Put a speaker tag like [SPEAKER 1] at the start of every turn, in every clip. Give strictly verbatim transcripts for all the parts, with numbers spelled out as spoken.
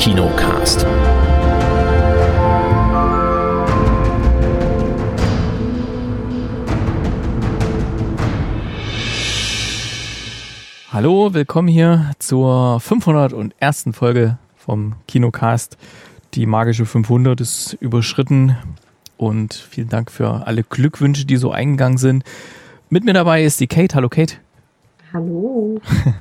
[SPEAKER 1] Kinocast.
[SPEAKER 2] Hallo, willkommen hier zur fünfhundertersten Folge vom Kinocast. Die magische fünfhundert ist überschritten und vielen Dank für alle Glückwünsche, die so eingegangen sind. Mit mir dabei ist die Kate. Hallo Kate.
[SPEAKER 3] Hallo.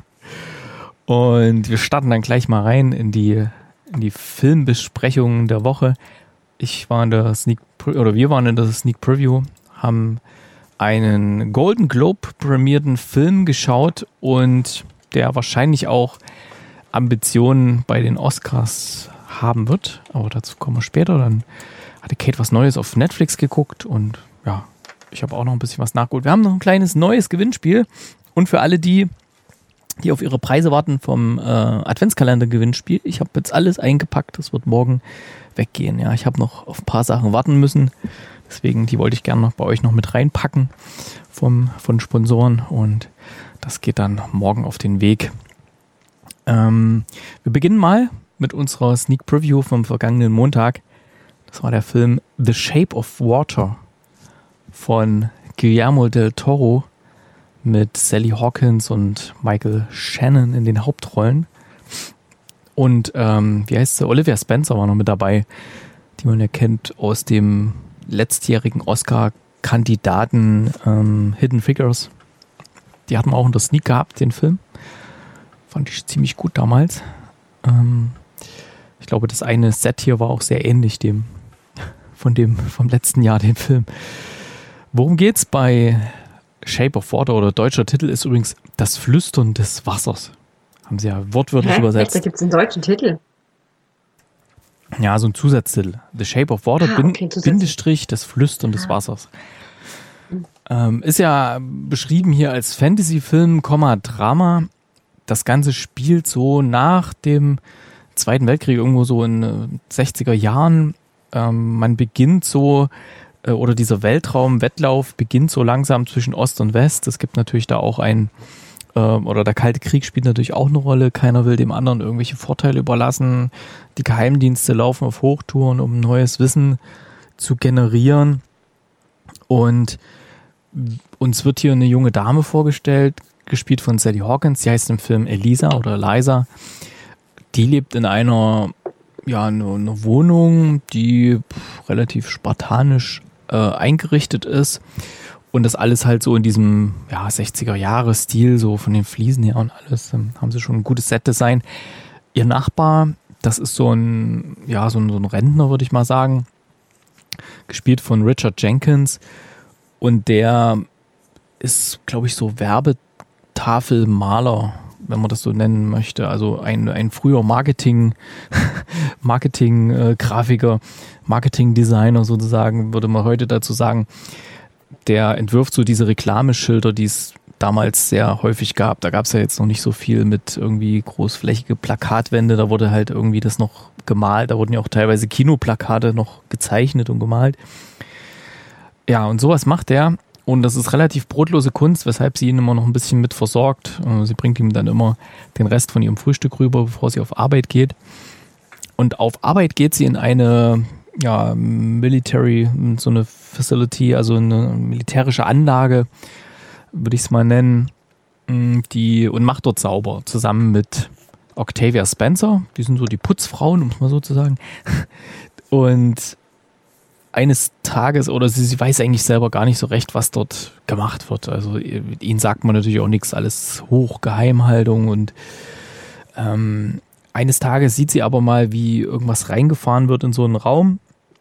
[SPEAKER 2] Und wir starten dann gleich mal rein in die, in die Filmbesprechungen der Woche. Ich war in der Sneak, oder wir waren in der Sneak Preview, haben einen Golden Globe prämierten Film geschaut und der wahrscheinlich auch Ambitionen bei den Oscars haben wird. Aber dazu kommen wir später. Dann hatte Kate was Neues auf Netflix geguckt und ja, ich habe auch noch ein bisschen was nachgeholt. Wir haben noch ein kleines neues Gewinnspiel und für alle die, die auf ihre Preise warten vom äh, Adventskalender-Gewinnspiel, ich habe jetzt alles eingepackt, das wird morgen weggehen. Ja, ich habe noch auf ein paar Sachen warten müssen. Deswegen, die wollte ich gerne noch bei euch noch mit reinpacken vom, von Sponsoren und das geht dann morgen auf den Weg. Ähm, wir beginnen mal mit unserer Sneak Preview vom vergangenen Montag. Das war der Film The Shape of Water von Guillermo del Toro mit Sally Hawkins und Michael Shannon in den Hauptrollen. Und ähm, wie heißt sie? Olivia Spencer war noch mit dabei, die man ja kennt aus dem letztjährigen Oscar-Kandidaten ähm, Hidden Figures. Die hatten wir auch in der Sneak gehabt, den Film. Fand ich ziemlich gut damals. Ähm, ich glaube, das eine Set hier war auch sehr ähnlich dem von dem vom letzten Jahr, dem Film. Worum geht's bei Shape of Water, oder deutscher Titel ist übrigens Das Flüstern des Wassers. Haben sie ja wortwörtlich
[SPEAKER 3] Hä?
[SPEAKER 2] übersetzt.
[SPEAKER 3] Da gibt es einen deutschen Titel.
[SPEAKER 2] Ja, so ein Zusatztitel. The Shape of Water,
[SPEAKER 3] Ah,
[SPEAKER 2] bin,
[SPEAKER 3] okay,
[SPEAKER 2] Bindestrich, das Flüstern des Wassers. Ähm, ist ja beschrieben hier als Fantasy-Film, Drama. Das Ganze spielt so nach dem Zweiten Weltkrieg, irgendwo so in äh, sechziger Jahren. Ähm, man beginnt so, äh, oder dieser Weltraum-Wettlauf beginnt so langsam zwischen Ost und West. Es gibt natürlich da auch ein oder der Kalte Krieg spielt natürlich auch eine Rolle. Keiner will dem anderen irgendwelche Vorteile überlassen. Die Geheimdienste laufen auf Hochtouren, um neues Wissen zu generieren. Und uns wird hier eine junge Dame vorgestellt, gespielt von Sally Hawkins. Die heißt im Film Elisa oder Eliza. Die lebt in einer, ja, eine, eine Wohnung, die relativ spartanisch äh, eingerichtet ist. Und das alles halt so in diesem ja, sechziger-Jahre-Stil, so von den Fliesen her und alles, ähm, haben sie schon ein gutes Set-Design. Ihr Nachbar, das ist so ein, ja, so ein, so ein Rentner, würde ich mal sagen, gespielt von Richard Jenkins. Und der ist, glaube ich, so Werbetafelmaler, wenn man das so nennen möchte. Also ein, ein früher Marketing, Marketing-Grafiker, Marketing-Designer sozusagen, würde man heute dazu sagen. Der entwirft so diese Reklameschilder, die es damals sehr häufig gab. Da gab es ja jetzt noch nicht so viel mit irgendwie großflächige Plakatwände. Da wurde halt irgendwie das noch gemalt. Da wurden ja auch teilweise Kinoplakate noch gezeichnet und gemalt. Ja, und sowas macht er. Und das ist relativ brotlose Kunst, weshalb sie ihn immer noch ein bisschen mit versorgt. Sie bringt ihm dann immer den Rest von ihrem Frühstück rüber, bevor sie auf Arbeit geht. Und auf Arbeit geht sie in eine ja, Military, so eine Facility, also eine militärische Anlage, würde ich es mal nennen, die und macht dort sauber, zusammen mit Octavia Spencer, die sind so die Putzfrauen, um es mal so zu sagen. Und eines Tages, oder sie, sie weiß eigentlich selber gar nicht so recht, was dort gemacht wird. Also ihnen sagt man natürlich auch nichts, alles Hochgeheimhaltung und ähm, eines Tages sieht sie aber mal, wie irgendwas reingefahren wird in so einen Raum.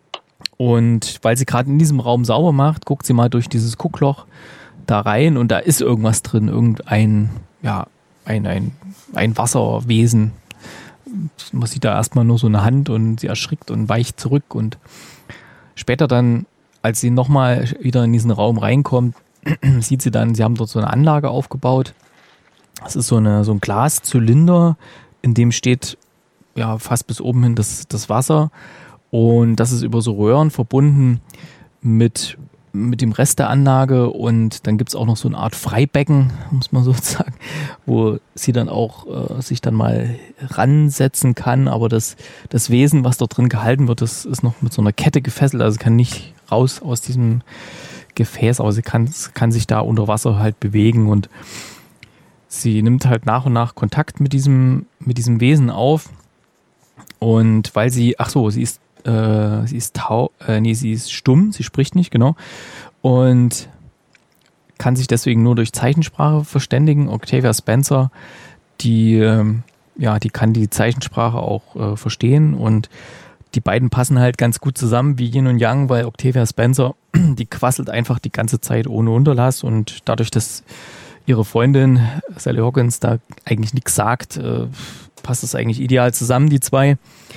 [SPEAKER 2] Und weil sie gerade in diesem Raum sauber macht, guckt sie mal durch dieses Guckloch da rein und da ist irgendwas drin, irgendein, ja, ein, ein, ein Wasserwesen. Man sieht da erstmal nur so eine Hand und sie erschrickt und weicht zurück. Und später dann, als sie nochmal wieder in diesen Raum reinkommt, sieht sie dann, sie haben dort so eine Anlage aufgebaut. Das ist so, eine, so ein Glaszylinder, in dem steht ja fast bis oben hin das, das Wasser. Und das ist über so Röhren verbunden mit mit dem Rest der Anlage und dann gibt es auch noch so eine Art Freibecken, muss man so sagen, wo sie dann auch äh, sich dann mal ransetzen kann, aber das, das Wesen, was dort drin gehalten wird, das ist noch mit so einer Kette gefesselt, also kann nicht raus aus diesem Gefäß, aber sie kann, kann sich da unter Wasser halt bewegen und sie nimmt halt nach und nach Kontakt mit diesem, mit diesem Wesen auf und weil sie, ach so, sie ist Äh, sie ist tau, äh, nee, sie ist stumm, sie spricht nicht, genau. Und kann sich deswegen nur durch Zeichensprache verständigen. Octavia Spencer, die, ähm, ja, die kann die Zeichensprache auch äh, verstehen und die beiden passen halt ganz gut zusammen wie Yin und Yang, weil Octavia Spencer, die quasselt einfach die ganze Zeit ohne Unterlass und dadurch, dass ihre Freundin Sally Hawkins da eigentlich nichts sagt, äh, passt das eigentlich ideal zusammen, die zwei.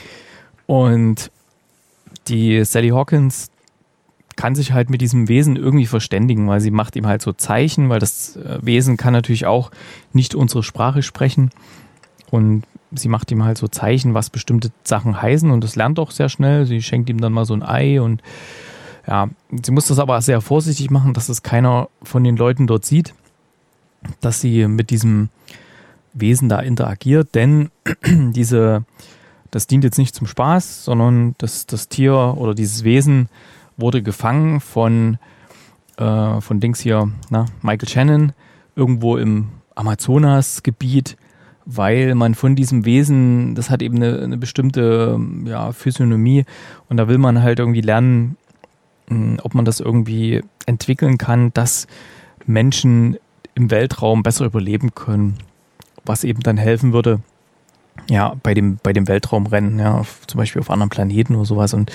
[SPEAKER 2] Und die Sally Hawkins kann sich halt mit diesem Wesen irgendwie verständigen, weil sie macht ihm halt so Zeichen, weil das Wesen kann natürlich auch nicht unsere Sprache sprechen und sie macht ihm halt so Zeichen, was bestimmte Sachen heißen und das lernt auch sehr schnell. Sie schenkt ihm dann mal so ein Ei und ja, sie muss das aber sehr vorsichtig machen, dass es keiner von den Leuten dort sieht, dass sie mit diesem Wesen da interagiert, denn diese Das dient jetzt nicht zum Spaß, sondern das, das Tier oder dieses Wesen wurde gefangen von, äh, von Dings hier, na, Michael Shannon, irgendwo im Amazonasgebiet, weil man von diesem Wesen, das hat eben eine, eine bestimmte ja, Physiognomie und da will man halt irgendwie lernen, mh, ob man das irgendwie entwickeln kann, dass Menschen im Weltraum besser überleben können, was eben dann helfen würde, ja, bei dem, bei dem Weltraumrennen, ja, auf, zum Beispiel auf anderen Planeten oder sowas. Und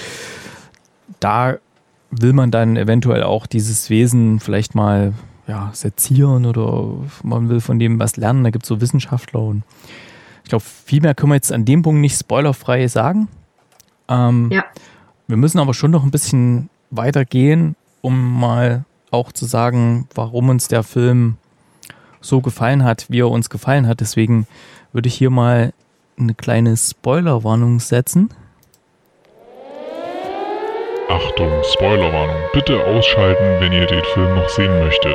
[SPEAKER 2] da will man dann eventuell auch dieses Wesen vielleicht mal ja, sezieren oder man will von dem was lernen. Da gibt es so Wissenschaftler und ich glaube, viel mehr können wir jetzt an dem Punkt nicht spoilerfrei sagen. Ähm,
[SPEAKER 3] Ja.
[SPEAKER 2] Wir müssen aber schon noch ein bisschen weitergehen, um mal auch zu sagen, warum uns der Film so gefallen hat, wie er uns gefallen hat. Deswegen würde ich hier mal eine kleine Spoilerwarnung setzen.
[SPEAKER 1] Achtung, Spoilerwarnung. Bitte ausschalten, wenn ihr den Film noch sehen möchtet.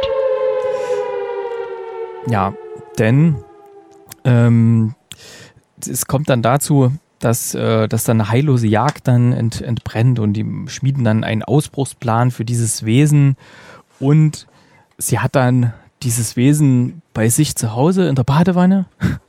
[SPEAKER 2] Ja, denn ähm, es kommt dann dazu, dass, äh, dass dann eine heillose Jagd dann ent, entbrennt und die schmieden dann einen Ausbruchsplan für dieses Wesen und sie hat dann dieses Wesen bei sich zu Hause in der Badewanne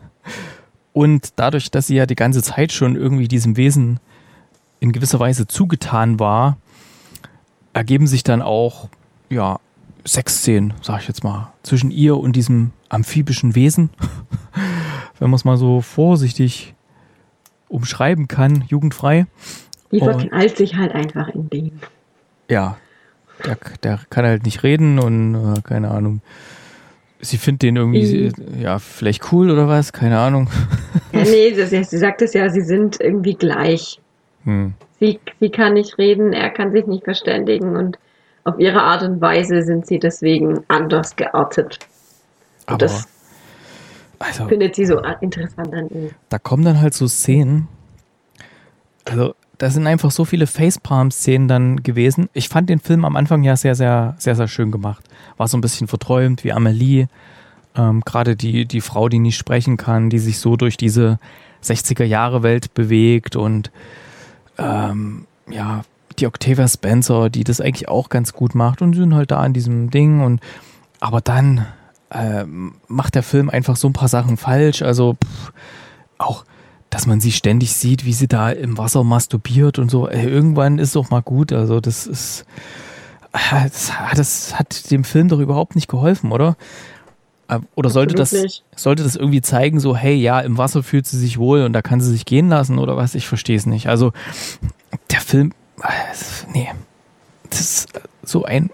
[SPEAKER 2] und dadurch, dass sie ja die ganze Zeit schon irgendwie diesem Wesen in gewisser Weise zugetan war, ergeben sich dann auch ja, Sexszenen, sag ich jetzt mal, zwischen ihr und diesem amphibischen Wesen, wenn man es mal so vorsichtig umschreiben kann, jugendfrei.
[SPEAKER 3] Die
[SPEAKER 2] Und-
[SPEAKER 3] verknallt sich halt einfach in den.
[SPEAKER 2] Ja, der, der kann halt nicht reden und äh, keine Ahnung. Sie findet den irgendwie, ja, vielleicht cool oder was, keine Ahnung.
[SPEAKER 3] Ja, nee, sie, sie sagt es ja, sie sind irgendwie gleich.
[SPEAKER 2] Hm.
[SPEAKER 3] Sie, sie kann nicht reden, er kann sich nicht verständigen und auf ihre Art und Weise sind sie deswegen anders geartet. Und
[SPEAKER 2] Aber,
[SPEAKER 3] das
[SPEAKER 2] also,
[SPEAKER 3] findet sie so interessant an ihm.
[SPEAKER 2] da kommen dann halt so Szenen, also da sind einfach so viele Facepalm-Szenen dann gewesen. Ich fand den Film am Anfang ja sehr, sehr, sehr, sehr schön gemacht. War so ein bisschen verträumt wie Amelie. Ähm, Gerade die, die Frau, die nicht sprechen kann, die sich so durch diese sechziger-Jahre-Welt bewegt und ähm, ja, die Octavia Spencer, die das eigentlich auch ganz gut macht und sie sind halt da an diesem Ding und aber dann ähm, macht der Film einfach so ein paar Sachen falsch. Also pff, auch dass man sie ständig sieht, wie sie da im Wasser masturbiert und so. Ey, irgendwann ist doch mal gut. Also das ist, das, das hat dem Film doch überhaupt nicht geholfen, oder? Oder sollte das,
[SPEAKER 3] Absolut nicht.
[SPEAKER 2] sollte das irgendwie zeigen, so, hey, ja, im Wasser fühlt sie sich wohl und da kann sie sich gehen lassen oder was? Ich verstehe es nicht. Also der Film, nee, das ist so ein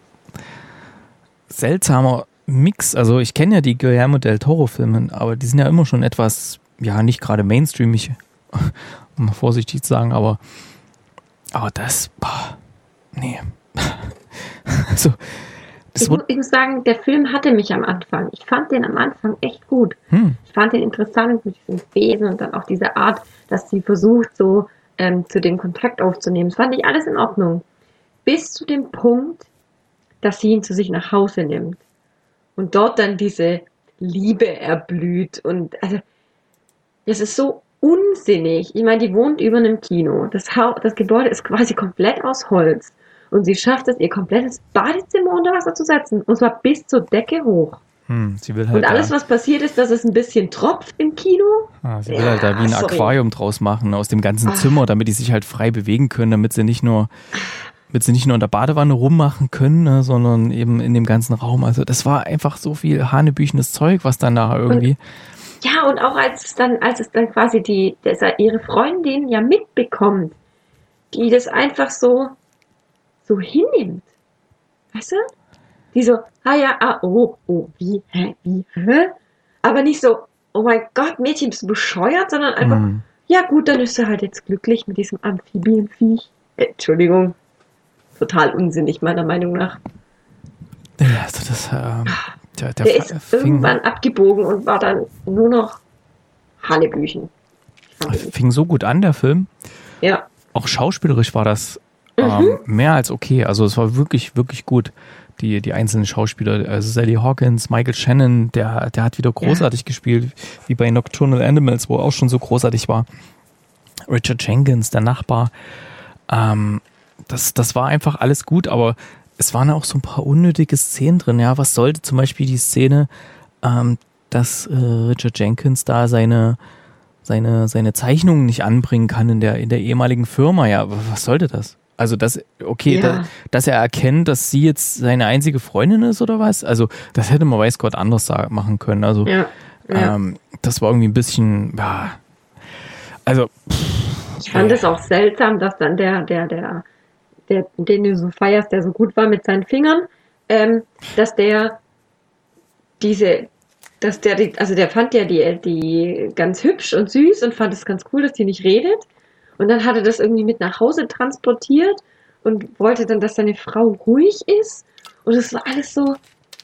[SPEAKER 2] seltsamer Mix. Also ich kenne ja die Guillermo del Toro-Filme, aber die sind ja immer schon etwas, ja, nicht gerade mainstreamig, um mal vorsichtig zu sagen, aber, aber das, boah, nee. Also, das
[SPEAKER 3] Ich, mu- ich muss sagen, der Film hatte mich am Anfang. Ich fand den am Anfang echt gut.
[SPEAKER 2] hm,
[SPEAKER 3] Ich fand den interessant mit diesem Wesen und dann auch diese Art, dass sie versucht, so ähm, zu dem Kontakt aufzunehmen. Das fand ich alles in Ordnung. Bis zu dem Punkt, dass sie ihn zu sich nach Hause nimmt. Und dort dann diese Liebe erblüht. Und also, das ist so unsinnig. Ich meine, die wohnt über einem Kino. Das, ha- das Gebäude ist quasi komplett aus Holz. Und sie schafft es, ihr komplettes Badezimmer unter Wasser zu setzen. Und zwar bis zur Decke hoch.
[SPEAKER 2] Hm, sie will halt
[SPEAKER 3] Und alles,
[SPEAKER 2] da,
[SPEAKER 3] was passiert ist, dass es ein bisschen tropft im Kino.
[SPEAKER 2] ah, sie will
[SPEAKER 3] Ja,
[SPEAKER 2] halt da wie ein
[SPEAKER 3] sorry.
[SPEAKER 2] Aquarium draus machen aus dem ganzen
[SPEAKER 3] Ach.
[SPEAKER 2] Zimmer, damit die sich halt frei bewegen können, damit sie nicht nur, damit sie nicht nur in der Badewanne rummachen können, ne, sondern eben in dem ganzen Raum. Also das war einfach so viel hanebüchenes Zeug, was dann nachher irgendwie.
[SPEAKER 3] Ja, und auch als es dann, als es dann quasi die, das, ihre Freundin ja mitbekommt, die das einfach so, so hinnimmt. Weißt du? Die so, ah ja, ah, oh, oh, wie, hä, wie, hä? Aber nicht so, oh mein Gott, Mädchen, bist du bescheuert, sondern einfach,
[SPEAKER 2] Hm.
[SPEAKER 3] ja gut, dann ist sie halt jetzt glücklich mit diesem Amphibienviech. Äh, Entschuldigung, total unsinnig, meiner Meinung nach.
[SPEAKER 2] Ja, also das, äh, der, der,
[SPEAKER 3] Der ist
[SPEAKER 2] fing,
[SPEAKER 3] irgendwann abgebogen und war dann nur noch Hanebüchen.
[SPEAKER 2] fing so gut an, der Film.
[SPEAKER 3] Ja.
[SPEAKER 2] Auch schauspielerisch war das
[SPEAKER 3] Mhm.
[SPEAKER 2] ähm, mehr als okay. Also es war wirklich, wirklich gut. Die, die einzelnen Schauspieler, also Sally Hawkins, Michael Shannon, der, der hat wieder großartig ja. gespielt, wie bei Nocturnal Animals, wo er auch schon so großartig war. Richard Jenkins, der Nachbar. Ähm, das, das war einfach alles gut, aber es waren auch so ein paar unnötige Szenen drin. Ja, was sollte zum Beispiel die Szene, ähm, dass äh, Richard Jenkins da seine, seine, seine Zeichnungen nicht anbringen kann in der, in der ehemaligen Firma? Ja, was sollte das? Also, dass, okay,
[SPEAKER 3] Ja.
[SPEAKER 2] da, dass er erkennt, dass sie jetzt seine einzige Freundin ist oder was? Also, das hätte man weiß Gott anders sagen, machen können. Also,
[SPEAKER 3] Ja. ja.
[SPEAKER 2] ähm, das war irgendwie ein bisschen, ja, also,
[SPEAKER 3] Ich fand es auch seltsam, dass dann der, der, der, der, den du so feierst, der so gut war mit seinen Fingern, ähm, dass der diese, dass der, die, also der fand ja die, die ganz hübsch und süß und fand es ganz cool, dass die nicht redet. Und dann hat er das irgendwie mit nach Hause transportiert und wollte dann, dass seine Frau ruhig ist. Und es war alles so,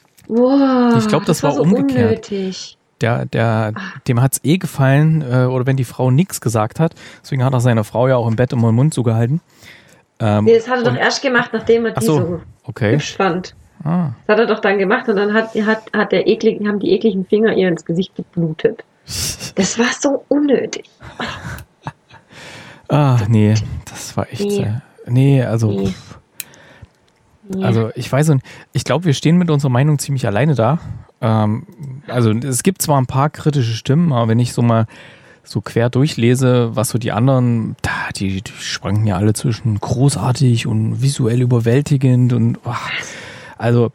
[SPEAKER 3] wow.
[SPEAKER 2] Ich glaub, das war
[SPEAKER 3] so
[SPEAKER 2] umgekehrt.
[SPEAKER 3] unnötig.
[SPEAKER 2] der, der, dem hat's eh gefallen, äh, oder wenn die Frau nichts gesagt hat. Deswegen hat er seiner Frau ja auch im Bett immer den Mund zugehalten. Ähm,
[SPEAKER 3] Nee, das hat er doch
[SPEAKER 2] und-
[SPEAKER 3] erst gemacht, nachdem er
[SPEAKER 2] Ach
[SPEAKER 3] die
[SPEAKER 2] so,
[SPEAKER 3] so
[SPEAKER 2] okay.
[SPEAKER 3] hübsch fand.
[SPEAKER 2] Ah.
[SPEAKER 3] Das hat er doch dann gemacht und dann hat, hat, hat der ekligen, haben die ekligen Finger ihr ins Gesicht geblutet. Das war so unnötig.
[SPEAKER 2] Ah, nee, das war echt.
[SPEAKER 3] Nee.
[SPEAKER 2] Sehr, nee, also.
[SPEAKER 3] Nee.
[SPEAKER 2] pff,
[SPEAKER 3] Ja.
[SPEAKER 2] Also ich weiß nicht, ich glaube, wir stehen mit unserer Meinung ziemlich alleine da. Ähm, also es gibt zwar ein paar kritische Stimmen, aber wenn ich so mal so quer durchlese, was so die anderen, da, die, die schwanken ja alle zwischen großartig und visuell überwältigend und ach, also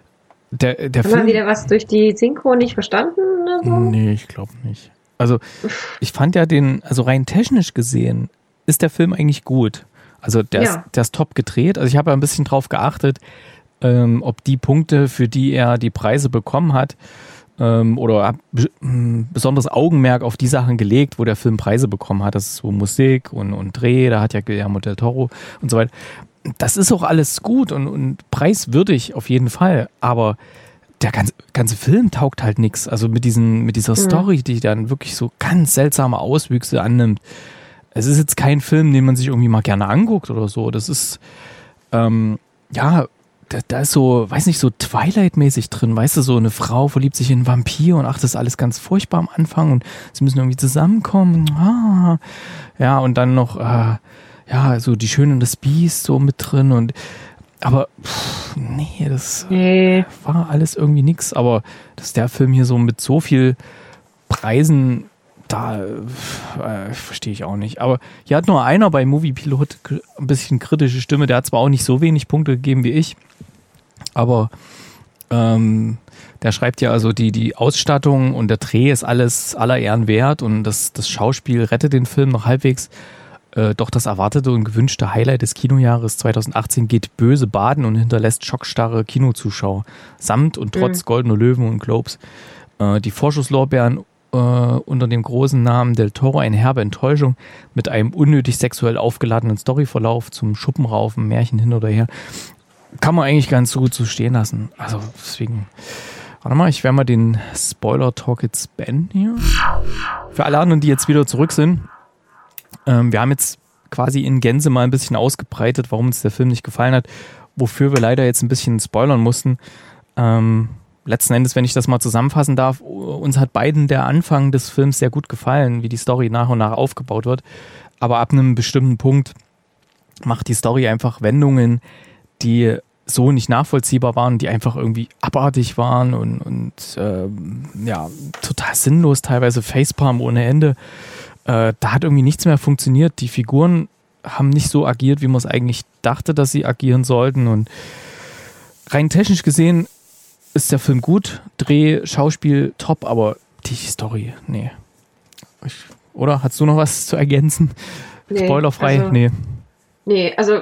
[SPEAKER 2] der, der
[SPEAKER 3] Haben wir
[SPEAKER 2] Film.
[SPEAKER 3] wieder was durch die Synchro nicht verstanden oder so?
[SPEAKER 2] Nee, ich glaube nicht. Also ich fand ja den, also rein technisch gesehen, ist der Film eigentlich gut. Also der,
[SPEAKER 3] Ja.
[SPEAKER 2] ist, der ist top gedreht. Also ich habe ja ein bisschen drauf geachtet, ähm, ob die Punkte, für die er die Preise bekommen hat, ähm, oder hab be- m, besonderes Augenmerk auf die Sachen gelegt, wo der Film Preise bekommen hat. Das ist so Musik und, und Dreh, da hat ja Guillermo del Toro und so weiter. Das ist auch alles gut und, und preiswürdig auf jeden Fall, aber der ganze, ganze Film taugt halt nichts. Also mit, diesen, mit dieser Story, die dann wirklich so ganz seltsame Auswüchse annimmt. Es ist jetzt kein Film, den man sich irgendwie mal gerne anguckt oder so. Das ist, ähm, ja, da, da ist so, weiß nicht, so Twilight-mäßig drin. Weißt du, so eine Frau verliebt sich in einen Vampir und ach, das ist alles ganz furchtbar am Anfang und sie müssen irgendwie zusammenkommen. Ah, ja, und dann noch, äh, ja, so die Schöne und das Biest so mit drin und aber pff, nee, das
[SPEAKER 3] Nee.
[SPEAKER 2] war alles irgendwie nix, aber dass der Film hier so mit so viel Preisen, da äh, verstehe ich auch nicht. Aber hier hat nur einer bei Movie Pilot k- ein bisschen kritische Stimme, der hat zwar auch nicht so wenig Punkte gegeben wie ich, aber ähm, der schreibt ja also, die, die Ausstattung und der Dreh ist alles aller Ehren wert und das, das Schauspiel rettet den Film noch halbwegs. Äh, doch das erwartete und gewünschte Highlight des Kinojahres zweitausendachtzehn geht böse baden und hinterlässt schockstarre Kinozuschauer. Samt und trotz
[SPEAKER 3] Mhm.
[SPEAKER 2] Goldene Löwen und Globes. Äh, die Vorschusslorbeeren äh, unter dem großen Namen Del Toro eine herbe Enttäuschung mit einem unnötig sexuell aufgeladenen Storyverlauf zum Schuppenraufen, Märchen hin oder her. Kann man eigentlich ganz so gut so stehen lassen. Also deswegen, warte mal, ich werde mal den Spoiler-Talk jetzt beenden hier. Für alle anderen, die jetzt wieder zurück sind, ähm, wir haben jetzt quasi in Gänze mal ein bisschen ausgebreitet, warum uns der Film nicht gefallen hat. wofür wir leider jetzt ein bisschen spoilern mussten. Ähm, letzten Endes, wenn ich das mal zusammenfassen darf, uns hat beiden der Anfang des Films sehr gut gefallen, wie die Story nach und nach aufgebaut wird. Aber ab einem bestimmten Punkt macht die Story einfach Wendungen, die so nicht nachvollziehbar waren, die einfach irgendwie abartig waren und, und äh, ja, total sinnlos, teilweise Facepalm ohne Ende. Äh, da hat irgendwie nichts mehr funktioniert. Die Figuren haben nicht so agiert, wie man es eigentlich dachte, dass sie agieren sollten. Und rein technisch gesehen ist der Film gut, Dreh, Schauspiel top, aber die Story, nee. Ich, oder? Hast du noch was zu ergänzen? Nee, spoilerfrei?
[SPEAKER 3] Also,
[SPEAKER 2] nee.
[SPEAKER 3] Nee, also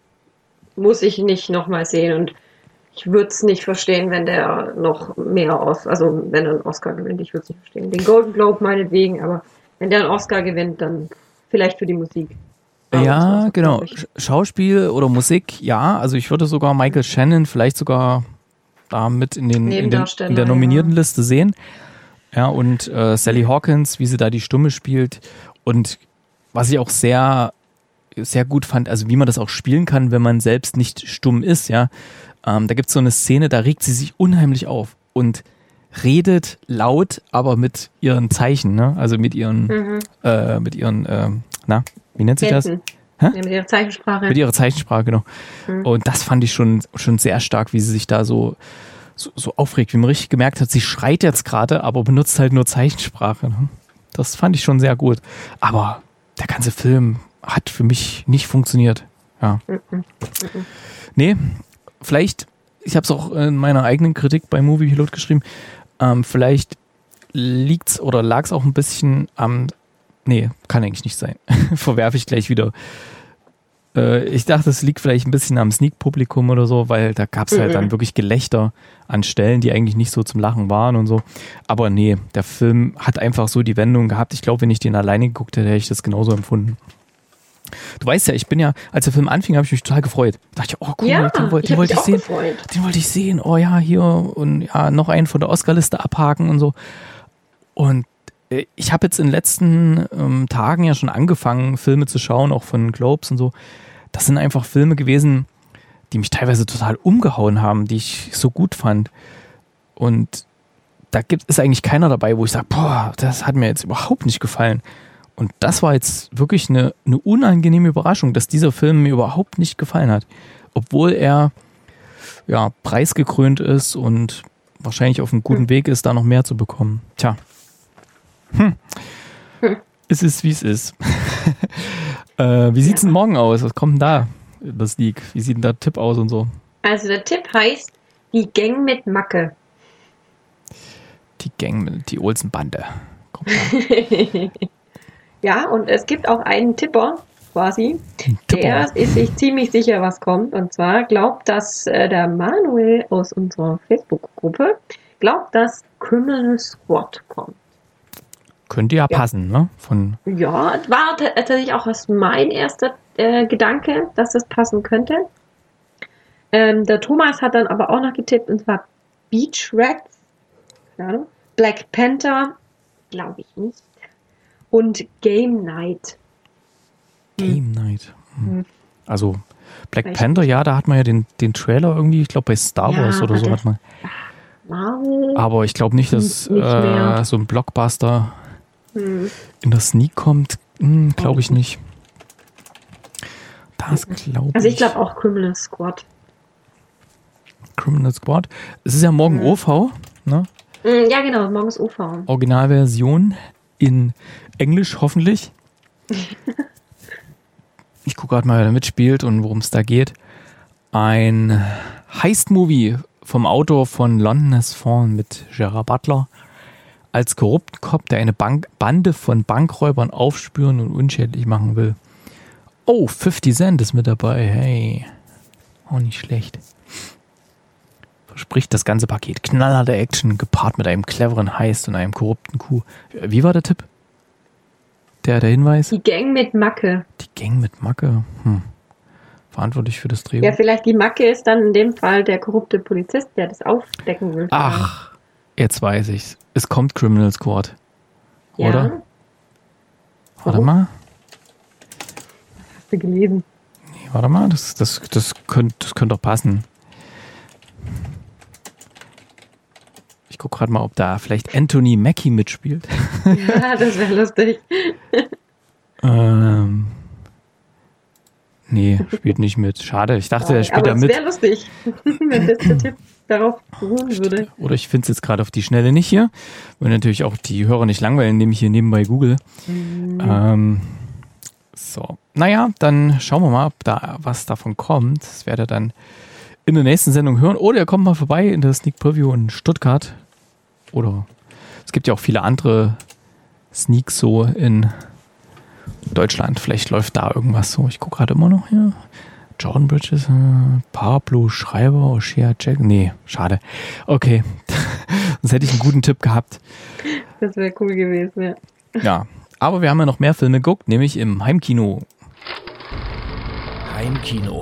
[SPEAKER 3] muss ich nicht nochmal sehen und ich würde es nicht verstehen, wenn der noch mehr aus, also wenn er einen Oscar gewinnt, ich würde es nicht verstehen. Den Golden Globe meinetwegen, aber wenn der einen Oscar gewinnt, dann vielleicht für die Musik. Aber
[SPEAKER 2] ja, genau. Schauspiel oder Musik, ja. Also ich würde sogar Michael Shannon vielleicht sogar da mit in, den, in, den, in der nominierten ja. Liste sehen. Ja, und äh, Sally Hawkins, wie sie da die Stimme spielt. Und was ich auch sehr, sehr gut fand, also wie man das auch spielen kann, wenn man selbst nicht stumm ist, ja. Ähm, da gibt es so eine Szene, da regt sie sich unheimlich auf und redet laut, aber mit ihren Zeichen, ne? Also mit ihren, mhm. äh, mit ihren, äh, na, wie nennt sich
[SPEAKER 3] Händen.
[SPEAKER 2] das?
[SPEAKER 3] Ja, mit ihrer Zeichensprache.
[SPEAKER 2] Mit ihrer Zeichensprache, genau. Mhm. Und das fand ich schon, schon sehr stark, wie sie sich da so, so, so aufregt, wie man richtig gemerkt hat, sie schreit jetzt gerade, aber benutzt halt nur Zeichensprache. Ne? Das fand ich schon sehr gut. Aber der ganze Film hat für mich nicht funktioniert. Ja. Mhm. Mhm. Nee, vielleicht, ich habe es auch in meiner eigenen Kritik bei Movie Pilot geschrieben, ähm, vielleicht liegt's oder lag es auch ein bisschen am, nee, kann eigentlich nicht sein, verwerfe ich gleich wieder. Äh, ich dachte, es liegt vielleicht ein bisschen am Sneak-Publikum oder so, weil da gab es halt dann wirklich Gelächter an Stellen, die eigentlich nicht so zum Lachen waren und so. Aber nee, der Film hat einfach so die Wendung gehabt. Ich glaube, wenn ich den alleine geguckt hätte, hätte ich das genauso empfunden. Du weißt ja, ich bin ja, als der Film anfing, habe ich mich total gefreut. Da dachte ich, oh cool,
[SPEAKER 3] ja,
[SPEAKER 2] den, den
[SPEAKER 3] ich
[SPEAKER 2] wollte ich sehen.
[SPEAKER 3] Gefreut.
[SPEAKER 2] Den wollte ich sehen. Oh ja, hier und ja, noch einen von der Oscar-Liste abhaken und so. Und äh, ich habe jetzt in den letzten ähm, Tagen ja schon angefangen, Filme zu schauen, auch von Globes und so. Das sind einfach Filme gewesen, die mich teilweise total umgehauen haben, die ich so gut fand. Und da gibt es eigentlich keiner dabei, wo ich sage, boah, das hat mir jetzt überhaupt nicht gefallen. Und das war jetzt wirklich eine, eine unangenehme Überraschung, dass dieser Film mir überhaupt nicht gefallen hat. Obwohl er ja preisgekrönt ist und wahrscheinlich auf einem guten hm. Weg ist, da noch mehr zu bekommen. Tja. Hm. Hm. Es ist, wie es ist. äh, wie sieht's ja. denn morgen aus? Was kommt denn da in der Sneak? Wie sieht denn der Tipp aus und so?
[SPEAKER 3] Also der Tipp heißt Die Gang mit Macke.
[SPEAKER 2] Die Gang mit, die Olsen-Bande. Kommt da.
[SPEAKER 3] Ja, und es gibt auch einen Tipper, quasi, Tipper. Der ist sich ziemlich sicher, was kommt. Und zwar glaubt, dass äh, der Manuel aus unserer Facebook-Gruppe glaubt, dass Criminal Squad kommt.
[SPEAKER 2] Könnte ja, ja passen, ne? Von
[SPEAKER 3] ja, war tatsächlich auch was mein erster äh, Gedanke, dass das passen könnte. Ähm, der Thomas hat dann aber auch noch getippt, und zwar Beach Rats, ja, Black Panther, glaube ich nicht. Und Game Night.
[SPEAKER 2] Game Night. Hm. Also Black Vielleicht Panther, ja, da hat man ja den, den Trailer irgendwie, ich glaube bei Star Wars ja, oder so hat man.
[SPEAKER 3] Marvel.
[SPEAKER 2] Aber ich glaube nicht, dass nicht äh, so ein Blockbuster hm. in der Sneak kommt. Hm, glaube ich nicht. Das glaube ich.
[SPEAKER 3] Also ich glaube auch Criminal Squad.
[SPEAKER 2] Criminal Squad. Es ist ja morgen hm. O V, ne?
[SPEAKER 3] Ja, genau, morgen ist O V.
[SPEAKER 2] Originalversion in Englisch, hoffentlich. Ich gucke gerade mal, wer da mitspielt und worum es da geht. Ein Heist-Movie vom Autor von London Has Fallen mit Gerard Butler als korrupten Cop, der eine Bank- Bande von Bankräubern aufspüren und unschädlich machen will. Oh, fifty Cent ist mit dabei. Hey, auch nicht schlecht. Verspricht das ganze Paket knallharte Action, gepaart mit einem cleveren Heist und einem korrupten Coup. Wie war der Tipp? Der, der Hinweis?
[SPEAKER 3] Die Gang mit Macke.
[SPEAKER 2] Die Gang mit Macke. Hm. Verantwortlich für das Drehbuch.
[SPEAKER 3] Ja, vielleicht die Macke ist dann in dem Fall der korrupte Polizist, der das aufdecken will.
[SPEAKER 2] Ach, jetzt weiß ich's. Es kommt Criminal Squad.
[SPEAKER 3] Ja.
[SPEAKER 2] Oder? Warte mal.
[SPEAKER 3] Hast du gelesen?
[SPEAKER 2] Nee, warte mal, das, das, das könnte das könnt doch passen. Ich gucke gerade mal, ob da vielleicht Anthony Mackie mitspielt.
[SPEAKER 3] Ja, das wäre lustig.
[SPEAKER 2] ähm, nee, spielt nicht mit. Schade, ich dachte, er spielt
[SPEAKER 3] aber
[SPEAKER 2] da mit.
[SPEAKER 3] Aber es wäre lustig, wenn das der Tipp darauf beruhen würde.
[SPEAKER 2] Oder ich finde es jetzt gerade auf die Schnelle nicht hier, weil natürlich auch die Hörer nicht langweilen, indem ich hier nebenbei google. Mhm. Ähm, so, naja, dann schauen wir mal, ob da was davon kommt. Das werdet ihr dann in der nächsten Sendung hören. Oder ihr kommt mal vorbei in der Sneak Preview in Stuttgart. Oder es gibt ja auch viele andere Sneaks so in Deutschland. Vielleicht läuft da irgendwas so. Ich gucke gerade immer noch hier. Jordan Bridges, äh, Pablo Schreiber, O'Shea Jack. Nee, schade. Okay. Sonst hätte ich einen guten Tipp gehabt.
[SPEAKER 3] Das wäre cool gewesen, ja.
[SPEAKER 2] Ja, aber wir haben ja noch mehr Filme geguckt, nämlich im Heimkino.
[SPEAKER 4] Heimkino.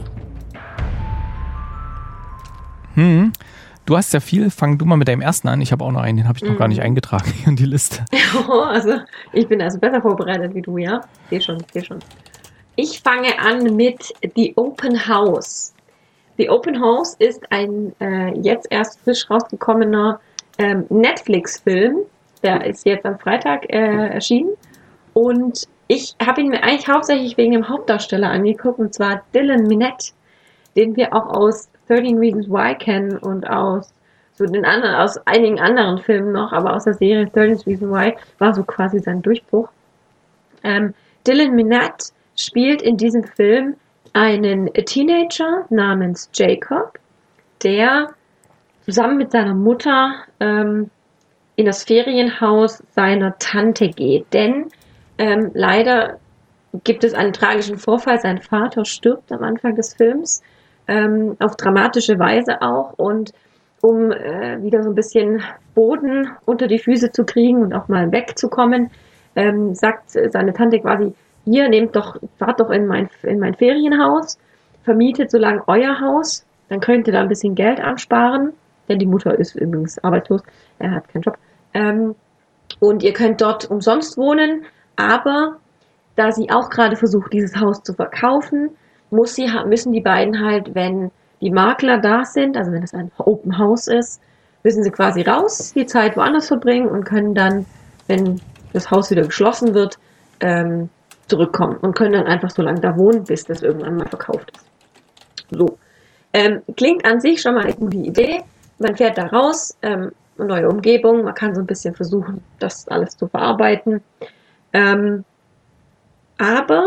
[SPEAKER 2] Hm. Du hast ja viel, fang du mal mit deinem ersten an. Ich habe auch noch einen, den habe ich noch mhm. gar nicht eingetragen in die Liste.
[SPEAKER 3] Also, ich bin also besser vorbereitet wie du, ja? Seh schon, seh schon. Ich fange an mit The Open House. The Open House ist ein äh, jetzt erst frisch rausgekommener ähm, Netflix-Film. Der ist jetzt am Freitag äh, erschienen. Und ich habe ihn mir eigentlich hauptsächlich wegen dem Hauptdarsteller angeguckt, und zwar Dylan Minnette, den wir auch aus thirteen Reasons Why kennen und aus so den anderen, aus einigen anderen Filmen noch, aber aus der Serie thirteen Reasons Why war so quasi sein Durchbruch. Ähm, Dylan Minnette spielt in diesem Film einen Teenager namens Jacob, der zusammen mit seiner Mutter ähm, in das Ferienhaus seiner Tante geht. Denn ähm, leider gibt es einen tragischen Vorfall. Sein Vater stirbt am Anfang des Films, ähm, auf dramatische Weise auch. Und um äh, wieder so ein bisschen Boden unter die Füße zu kriegen und auch mal wegzukommen, ähm, sagt seine Tante quasi, ihr nehmt doch, fahrt doch in mein, in mein Ferienhaus, vermietet so lange euer Haus, dann könnt ihr da ein bisschen Geld ansparen, denn die Mutter ist übrigens arbeitslos, er hat keinen Job, ähm, und ihr könnt dort umsonst wohnen, aber da sie auch gerade versucht, dieses Haus zu verkaufen, muss sie, müssen die beiden halt, wenn die Makler da sind, also wenn es ein Open House ist, müssen sie quasi raus, die Zeit woanders verbringen und können dann, wenn das Haus wieder geschlossen wird, ähm, zurückkommen und können dann einfach so lange da wohnen, bis das irgendwann mal verkauft ist. So. Ähm, klingt an sich schon mal eine gute Idee. Man fährt da raus, ähm, eine neue Umgebung, man kann so ein bisschen versuchen, das alles zu verarbeiten. Ähm, aber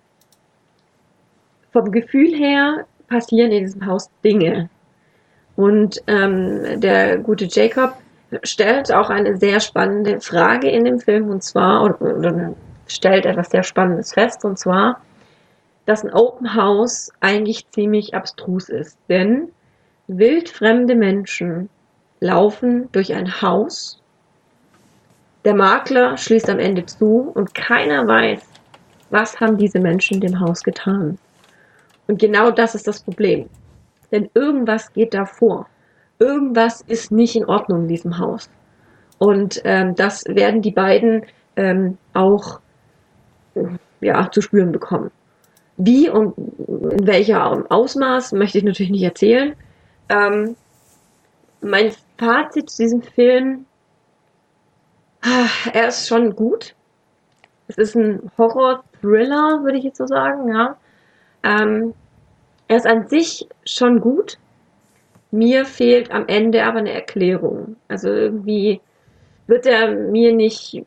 [SPEAKER 3] vom Gefühl her passieren in diesem Haus Dinge. Und ähm, der gute Jacob stellt auch eine sehr spannende Frage in dem Film, und zwar, oder, oder stellt etwas sehr Spannendes fest, und zwar, dass ein Open House eigentlich ziemlich abstrus ist. Denn wildfremde Menschen laufen durch ein Haus, der Makler schließt am Ende zu und keiner weiß, was haben diese Menschen dem Haus getan. Und genau das ist das Problem. Denn irgendwas geht da vor. Irgendwas ist nicht in Ordnung in diesem Haus. Und ähm, das werden die beiden ähm, auch äh, ja, zu spüren bekommen. Wie und in welcher Ausmaß möchte ich natürlich nicht erzählen. Ähm, mein Fazit zu diesem Film, er ist schon gut. Es ist ein Horror-Thriller, würde ich jetzt so sagen, ja. Ähm, er ist an sich schon gut. Mir fehlt am Ende aber eine Erklärung. Also irgendwie wird er mir nicht...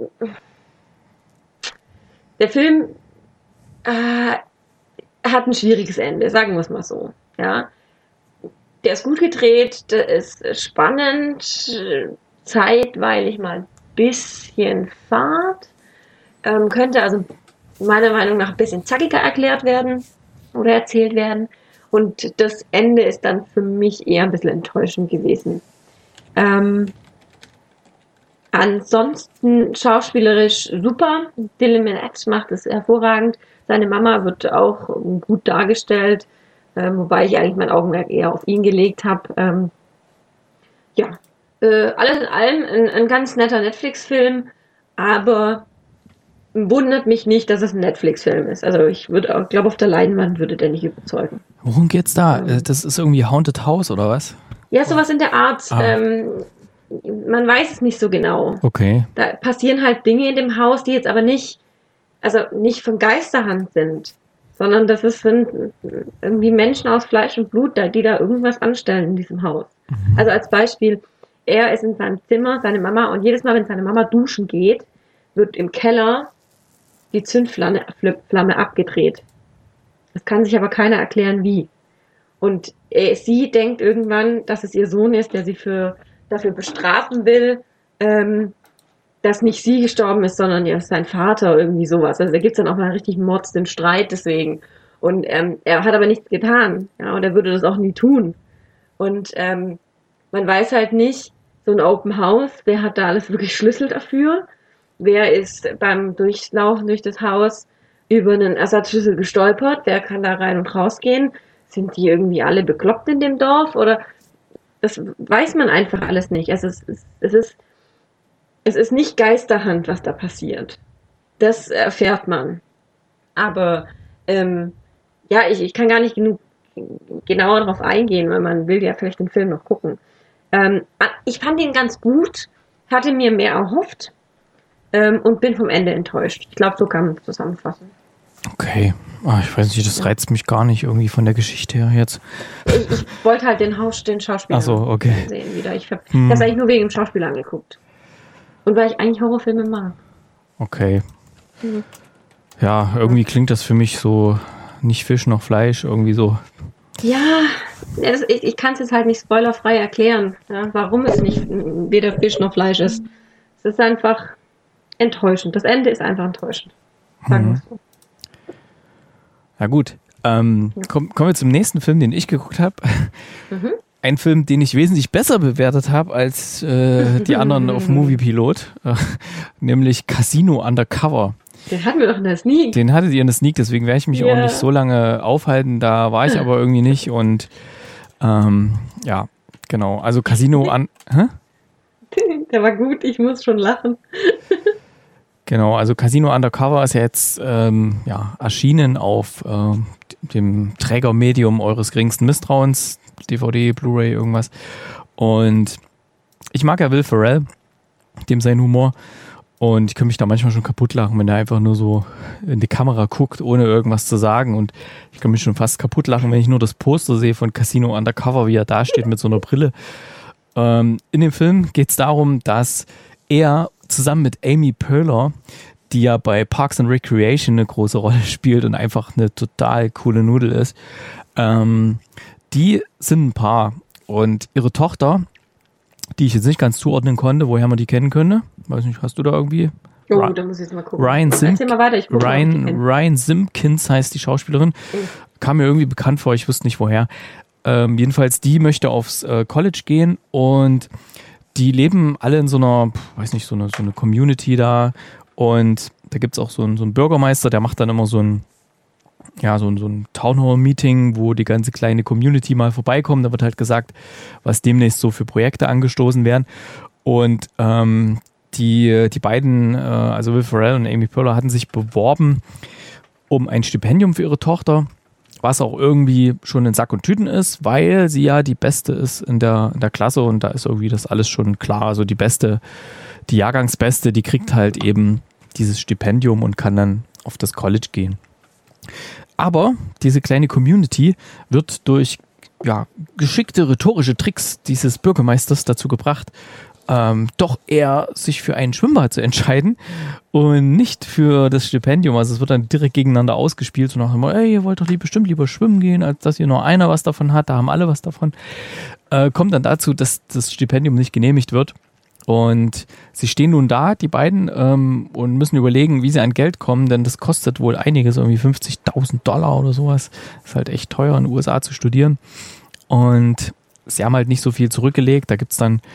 [SPEAKER 3] Der Film äh, hat ein schwieriges Ende, sagen wir es mal so. Ja. Der ist gut gedreht, der ist spannend, zeitweilig mal ein bisschen Fahrt. Ähm, könnte also meiner Meinung nach ein bisschen zackiger erklärt werden oder erzählt werden. Und das Ende ist dann für mich eher ein bisschen enttäuschend gewesen. Ähm, ansonsten schauspielerisch super. Dylan Minnette macht es hervorragend. Seine Mama wird auch gut dargestellt, ähm, wobei ich eigentlich mein Augenmerk eher auf ihn gelegt habe. Ähm, ja, äh, alles in allem ein, ein ganz netter Netflix-Film, aber wundert mich nicht, dass es ein Netflix-Film ist. Also ich würde, glaube, auf der Leinwand würde der nicht überzeugen.
[SPEAKER 2] Worum geht's da?
[SPEAKER 3] Ähm.
[SPEAKER 2] Das ist irgendwie Haunted House oder was?
[SPEAKER 3] Ja, sowas in der Art.
[SPEAKER 2] Ah.
[SPEAKER 3] Ähm, man weiß es nicht so genau.
[SPEAKER 2] Okay.
[SPEAKER 3] Da passieren halt Dinge in dem Haus, die jetzt aber nicht, also nicht von Geisterhand sind, sondern das ist, sind irgendwie Menschen aus Fleisch und Blut, die da irgendwas anstellen in diesem Haus. Mhm. Also als Beispiel, er ist in seinem Zimmer, seine Mama, und jedes Mal, wenn seine Mama duschen geht, wird im Keller die Zündflamme Flamme abgedreht. Das kann sich aber keiner erklären, wie. Und er, sie denkt irgendwann, dass es ihr Sohn ist, der sie für, dafür bestrafen will, ähm, dass nicht sie gestorben ist, sondern ja sein Vater, irgendwie sowas. Also da gibt es dann auch mal richtig Mords, den Streit deswegen. Und ähm, er hat aber nichts getan. Ja, und er würde das auch nie tun. Und ähm, man weiß halt nicht, so ein Open House, wer hat da alles wirklich Schlüssel dafür? Wer ist beim Durchlaufen durch das Haus über einen Ersatzschlüssel gestolpert? Wer kann da rein und rausgehen? Sind die irgendwie alle bekloppt in dem Dorf? Oder das weiß man einfach alles nicht. Es ist, es ist, es ist nicht Geisterhand, was da passiert. Das erfährt man. Aber ähm, ja, ich, ich kann gar nicht genug genauer darauf eingehen, weil man will ja vielleicht den Film noch gucken. Ähm, ich fand ihn ganz gut, hatte mir mehr erhofft ähm, und bin vom Ende enttäuscht. Ich glaube, so kann man es zusammenfassen.
[SPEAKER 2] Okay, ah, ich weiß nicht, das ja. reizt mich gar nicht irgendwie von der Geschichte her jetzt.
[SPEAKER 3] Ich, ich wollte halt den, Haus, den Schauspieler
[SPEAKER 2] Ach so, okay.
[SPEAKER 3] sehen wieder. Ich habe hm. das eigentlich nur wegen dem Schauspieler angeguckt. Und weil ich eigentlich Horrorfilme mag.
[SPEAKER 2] Okay. Mhm. Ja, irgendwie klingt das für mich so nicht Fisch noch Fleisch, irgendwie so.
[SPEAKER 3] Ja, das, ich, ich kann es jetzt halt nicht spoilerfrei erklären, ja, warum es nicht weder Fisch noch Fleisch ist. Es ist einfach enttäuschend. Das Ende ist einfach enttäuschend. Sagen wir so.
[SPEAKER 2] Na gut, ähm, komm, kommen wir zum nächsten Film, den ich geguckt habe. Mhm. Ein Film, den ich wesentlich besser bewertet habe als äh, die anderen auf Moviepilot, äh, nämlich Casino Undercover.
[SPEAKER 3] Den hatten wir doch in der Sneak.
[SPEAKER 2] Den hattet ihr in der Sneak, deswegen werde ich mich yeah. auch nicht so lange aufhalten. Da war ich aber irgendwie nicht und ähm, ja, genau. Also Casino an... Hä?
[SPEAKER 3] Der war gut, ich muss schon lachen.
[SPEAKER 2] Genau, also Casino Undercover ist ja jetzt ähm, ja, erschienen auf äh, dem Trägermedium eures geringsten Misstrauens, D V D, Blu-ray, irgendwas. Und ich mag ja Will Ferrell, dem sein Humor. Und ich kann mich da manchmal schon kaputt lachen, wenn er einfach nur so in die Kamera guckt, ohne irgendwas zu sagen. Und ich kann mich schon fast kaputt lachen, wenn ich nur das Poster sehe von Casino Undercover, wie er da steht mit so einer Brille. Ähm, in dem Film geht es darum, dass er zusammen mit Amy Poehler, die ja bei Parks and Recreation eine große Rolle spielt und einfach eine total coole Nudel ist, ähm, die sind ein Paar. Und ihre Tochter, die ich jetzt nicht ganz zuordnen konnte, woher man die kennen könnte, weiß nicht, hast du da irgendwie?
[SPEAKER 3] Oh, Ra- da muss ich jetzt mal gucken.
[SPEAKER 2] Ryan, Sim-
[SPEAKER 3] mal weiter, ich gucke
[SPEAKER 2] Ryan, Ryan Simpkins heißt die Schauspielerin. Mhm. Kam mir irgendwie bekannt vor, ich wusste nicht woher. Ähm, jedenfalls, die möchte aufs äh, College gehen und die leben alle in so einer, weiß nicht, so eine, so eine Community da. Und da gibt es auch so einen, so einen Bürgermeister, der macht dann immer so ein, ja, so ein, so ein Townhall-Meeting, wo die ganze kleine Community mal vorbeikommt. Da wird halt gesagt, was demnächst so für Projekte angestoßen werden. Und ähm, die, die beiden, äh, also Will Ferrell und Amy Poehler, hatten sich beworben um ein Stipendium für ihre Tochter, was auch irgendwie schon in Sack und Tüten ist, weil sie ja die Beste ist in der, in der Klasse und da ist irgendwie das alles schon klar. Also die Beste, die Jahrgangsbeste, die kriegt halt eben dieses Stipendium und kann dann auf das College gehen. Aber diese kleine Community wird durch ja, geschickte rhetorische Tricks dieses Bürgermeisters dazu gebracht, ähm, doch eher sich für ein Schwimmbad zu entscheiden und nicht für das Stipendium. Also es wird dann direkt gegeneinander ausgespielt, so nach dem Motto, ey, ihr wollt doch lieber, bestimmt lieber schwimmen gehen, als dass ihr nur einer was davon hat, da haben alle was davon. Äh, kommt dann dazu, dass das Stipendium nicht genehmigt wird. Und sie stehen nun da, die beiden, ähm, und müssen überlegen, wie sie an Geld kommen, denn das kostet wohl einiges, irgendwie fünfzigtausend Dollar oder sowas. Ist halt echt teuer, in den U S A zu studieren. Und sie haben halt nicht so viel zurückgelegt. Da gibt's dann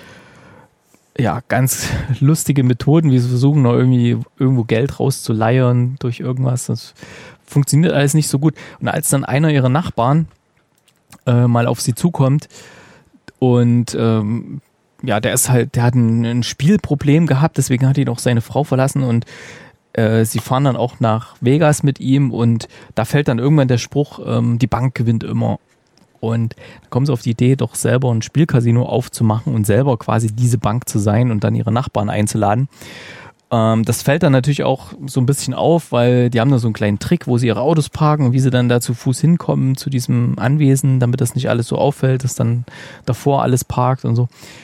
[SPEAKER 2] ja ganz lustige Methoden, wie sie versuchen, noch irgendwie irgendwo Geld rauszuleiern durch irgendwas. Das funktioniert alles nicht so gut. Und als dann einer ihrer Nachbarn äh, mal auf sie zukommt und ähm, ja, der ist halt, der hat ein, ein Spielproblem gehabt, deswegen hat ihn auch seine Frau verlassen und äh, sie fahren dann auch nach Vegas mit ihm und da fällt dann irgendwann der Spruch, ähm, die Bank gewinnt immer. Und dann kommen sie auf die Idee, doch selber ein Spielcasino aufzumachen und selber quasi diese Bank zu sein und dann ihre Nachbarn einzuladen. Ähm, das fällt dann natürlich auch so ein bisschen auf, weil die haben da so einen kleinen Trick, wo sie ihre Autos parken und wie sie dann da zu Fuß hinkommen zu diesem Anwesen, damit das nicht alles so auffällt, dass dann davor alles parkt und so.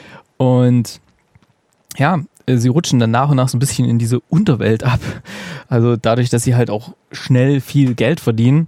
[SPEAKER 2] Und ja, sie rutschen dann nach und nach so ein bisschen in diese Unterwelt ab. Also dadurch, dass sie halt auch schnell viel Geld verdienen,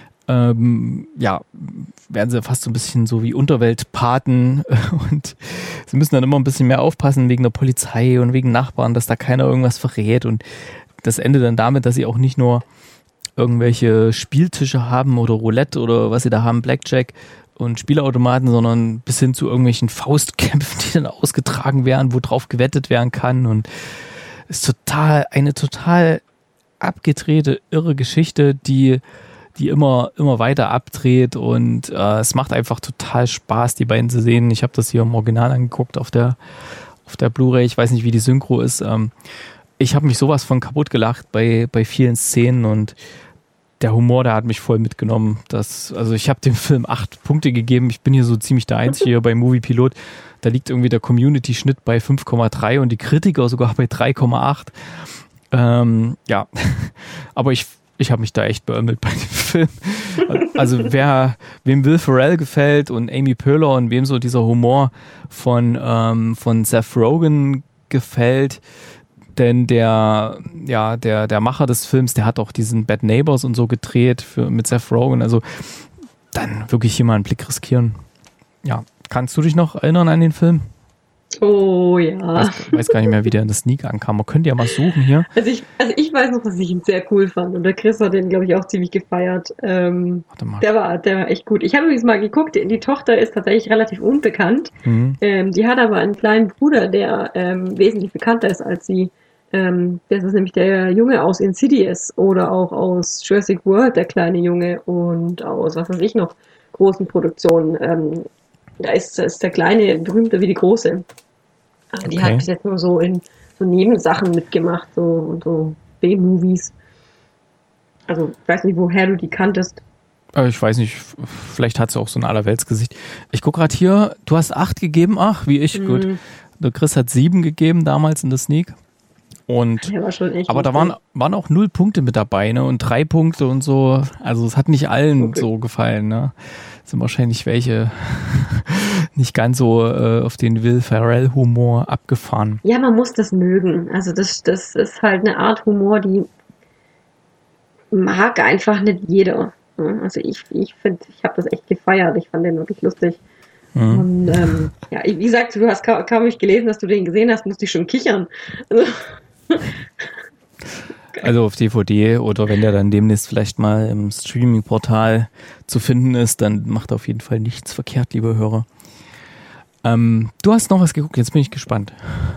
[SPEAKER 2] ähm, ja, werden sie fast so ein bisschen so wie Unterweltpaten und sie müssen dann immer ein bisschen mehr aufpassen wegen der Polizei und wegen Nachbarn, dass da keiner irgendwas verrät und das endet dann damit, dass sie auch nicht nur irgendwelche Spieltische haben oder Roulette oder was sie da haben, Blackjack und Spielautomaten, sondern bis hin zu irgendwelchen Faustkämpfen, die dann ausgetragen werden, wo drauf gewettet werden kann und ist total, eine total abgedrehte, irre Geschichte, die die immer immer weiter abdreht und äh, es macht einfach total Spaß, die beiden zu sehen. Ich habe das hier im Original angeguckt auf der auf der Blu-ray. Ich weiß nicht, wie die Synchro ist. Ähm, ich habe mich sowas von kaputt gelacht bei bei vielen Szenen und der Humor, der hat mich voll mitgenommen. Das, also ich habe dem Film acht Punkte gegeben. Ich bin hier so ziemlich der Einzige hier bei Movie Pilot. Da liegt irgendwie der Community-Schnitt bei fünf Komma drei und die Kritiker sogar bei drei Komma acht. Ähm, ja, aber ich Ich habe mich da echt beömmelt bei dem Film. Also wer, wem Will Ferrell gefällt und Amy Poehler und wem so dieser Humor von, ähm, von Seth Rogen gefällt, denn der, ja, der, der Macher des Films, der hat auch diesen Bad Neighbors und so gedreht für, mit Seth Rogen. Also dann wirklich hier mal einen Blick riskieren. Ja, kannst du dich noch erinnern an den Film?
[SPEAKER 3] Oh ja.
[SPEAKER 2] Ich weiß, weiß gar nicht mehr, wie der in der Sneak ankam. Man könnte ja mal suchen hier.
[SPEAKER 3] Also ich, also ich weiß noch, dass ich ihn sehr cool fand. Und der Chris hat den, glaube ich, auch ziemlich gefeiert. Ähm, Warte mal. Der war, der war echt gut. Ich habe übrigens mal geguckt, die, die Tochter ist tatsächlich relativ unbekannt. Mhm. Ähm, die hat aber einen kleinen Bruder, der ähm, wesentlich bekannter ist als sie. Ähm, das ist nämlich der Junge aus Insidious oder auch aus Jurassic World, der kleine Junge. Und aus, was weiß ich noch, großen Produktionen. Ähm, Da ist, ist der Kleine berühmter wie die Große. Also die okay. hat bis jetzt nur so in so Nebensachen mitgemacht, so und so B-Movies. Also ich weiß nicht, woher du die kanntest.
[SPEAKER 2] Ich weiß nicht, vielleicht hat sie auch so ein Allerweltsgesicht. Ich gucke gerade hier, du hast acht gegeben, ach, wie ich, mm. gut. Der Chris hat sieben gegeben damals in der Sneak. Und,
[SPEAKER 3] der war schon echt
[SPEAKER 2] aber da waren, waren auch null Punkte mit dabei, ne? Und drei Punkte und so. Also es hat nicht allen okay. so gefallen, ne? Sind wahrscheinlich welche nicht ganz so äh, auf den Will Ferrell Humor abgefahren.
[SPEAKER 3] Ja, man muss das mögen. Also das, das ist halt eine Art Humor, die mag einfach nicht jeder. Also ich, ich finde, ich habe das echt gefeiert. Ich fand den wirklich lustig. Mhm. Und ähm, ja, wie gesagt, du hast kaum, kaum nicht gelesen, dass du den gesehen hast, musste ich schon kichern. Also,
[SPEAKER 2] also auf D V D oder wenn der dann demnächst vielleicht mal im Streaming-Portal zu finden ist, dann macht er auf jeden Fall nichts verkehrt, liebe Hörer. Ähm, du hast noch was geguckt, jetzt bin ich gespannt.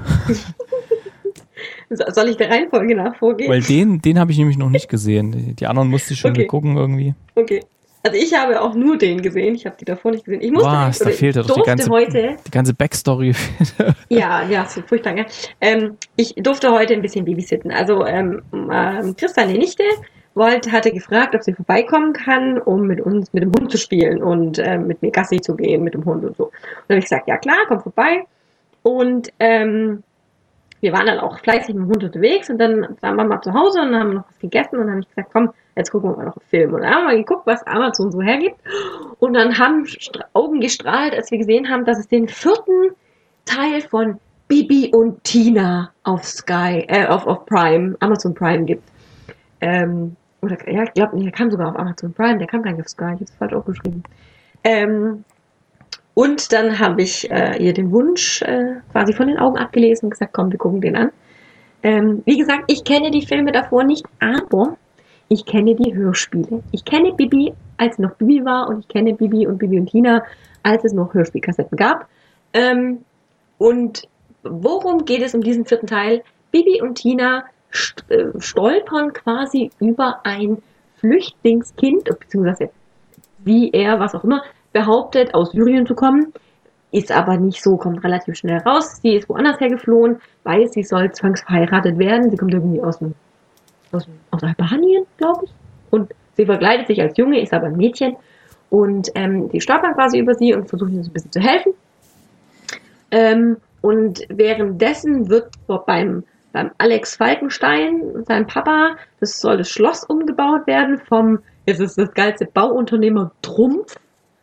[SPEAKER 3] Soll ich der Reihenfolge nach vorgehen?
[SPEAKER 2] Weil den, den habe ich nämlich noch nicht gesehen. Die anderen musste ich schon
[SPEAKER 3] okay.
[SPEAKER 2] gucken irgendwie.
[SPEAKER 3] Okay. Also ich habe auch nur den gesehen, ich habe die davor nicht gesehen. Ich musste
[SPEAKER 2] Was, da fehlt ja doch die ganze,
[SPEAKER 3] heute,
[SPEAKER 2] die ganze Backstory.
[SPEAKER 3] ja, ja, so furchtbar. Ja. Ähm, ich durfte heute ein bisschen babysitten. Also ähm, ähm, Christa, die Nichte, wollte, hatte gefragt, ob sie vorbeikommen kann, um mit uns, mit dem Hund zu spielen und ähm, mit mir Gassi zu gehen mit dem Hund und so. Und dann habe ich gesagt, ja klar, komm vorbei. Und ähm, wir waren dann auch fleißig mit dem Hund unterwegs und dann waren wir mal zu Hause und haben noch was gegessen und dann habe ich gesagt, komm, jetzt gucken wir mal noch einen Film. Und dann haben wir geguckt, was Amazon so hergibt. Und dann haben Augen gestrahlt, als wir gesehen haben, dass es den vierten Teil von Bibi und Tina auf Sky, äh, auf, auf Prime, Amazon Prime gibt. Ähm, oder, ja, ich glaube, der kam sogar auf Amazon Prime, der kam gar nicht auf Sky, ich habe es falsch aufgeschrieben. Ähm, und dann habe ich äh, ihr den Wunsch äh, quasi von den Augen abgelesen und gesagt, komm, wir gucken den an. Ähm, wie gesagt, ich kenne die Filme davor nicht, aber ich kenne die Hörspiele. Ich kenne Bibi, als sie noch Bibi war, und ich kenne Bibi und Bibi und Tina, als es noch Hörspielkassetten gab. Ähm, und worum geht es um diesen vierten Teil? Bibi und Tina st- äh, stolpern quasi über ein Flüchtlingskind, beziehungsweise wie er, was auch immer, behauptet, aus Syrien zu kommen, ist aber nicht so, kommt relativ schnell raus. Sie ist woanders hergeflohen, weil sie soll zwangsverheiratet werden. Sie kommt irgendwie aus dem aus, aus Albanien, glaube ich. Und sie verkleidet sich als Junge, ist aber ein Mädchen. Und ähm, die stolpern quasi über sie und versuchen ihr so ein bisschen zu helfen. Ähm, und währenddessen wird beim, beim Alex Falkenstein, seinem Papa, das soll das Schloss umgebaut werden vom, jetzt ist das geilste Bauunternehmer Trumpf,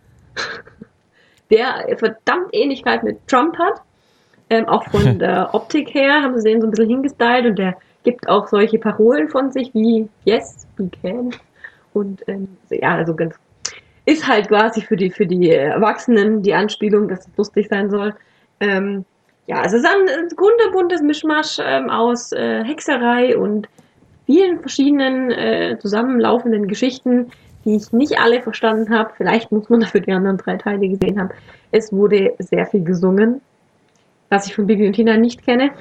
[SPEAKER 3] der verdammt Ähnlichkeit mit Trump hat. Ähm, auch von der Optik her haben sie den so ein bisschen hingestylt und der gibt auch solche Parolen von sich wie Yes, we can. Und ähm, ja, also ganz ist halt quasi für die für die Erwachsenen die Anspielung, dass es lustig sein soll. Ähm, ja, also es ist ein kunterbuntes Mischmasch ähm, aus äh, Hexerei und vielen verschiedenen äh, zusammenlaufenden Geschichten, die ich nicht alle verstanden habe. Vielleicht muss man dafür die anderen drei Teile gesehen haben. Es wurde sehr viel gesungen, was ich von Bibi und Tina nicht kenne.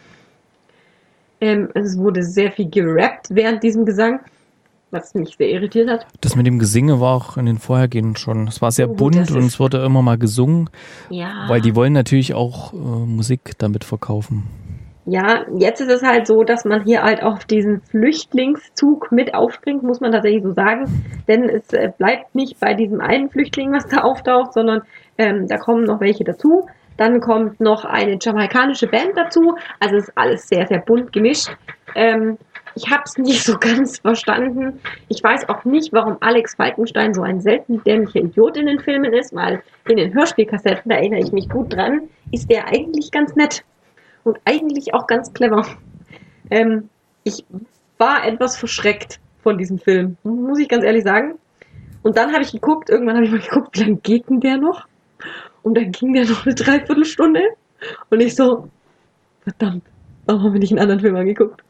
[SPEAKER 3] Ähm, es wurde sehr viel gerappt während diesem Gesang, was mich sehr irritiert hat.
[SPEAKER 2] Das mit dem Gesinge war auch in den vorhergehenden schon. Es war sehr
[SPEAKER 3] Oh,
[SPEAKER 2] bunt
[SPEAKER 3] das
[SPEAKER 2] und
[SPEAKER 3] ist-
[SPEAKER 2] es wurde immer mal gesungen,
[SPEAKER 3] Ja.
[SPEAKER 2] weil die wollen natürlich auch äh, Musik damit verkaufen.
[SPEAKER 3] Ja, jetzt ist es halt so, dass man hier halt auf diesen Flüchtlingszug mit aufspringt, muss man tatsächlich so sagen. Denn es äh, bleibt nicht bei diesem einen Flüchtling, was da auftaucht, sondern ähm, da kommen noch welche dazu. Dann kommt noch eine jamaikanische Band dazu. Also es ist alles sehr, sehr bunt gemischt. Ähm, ich habe es nicht so ganz verstanden. Ich weiß auch nicht, warum Alex Falkenstein so ein selten dämlicher Idiot in den Filmen ist, weil in den Hörspielkassetten, da erinnere ich mich gut dran, ist der eigentlich ganz nett. Und eigentlich auch ganz clever. Ähm, ich war etwas verschreckt von diesem Film, muss ich ganz ehrlich sagen. Und dann habe ich geguckt, irgendwann habe ich mal geguckt, wie lange geht denn der noch? Und dann ging der noch eine Dreiviertelstunde. Und ich so, verdammt, warum haben wir nicht einen anderen Film angeguckt?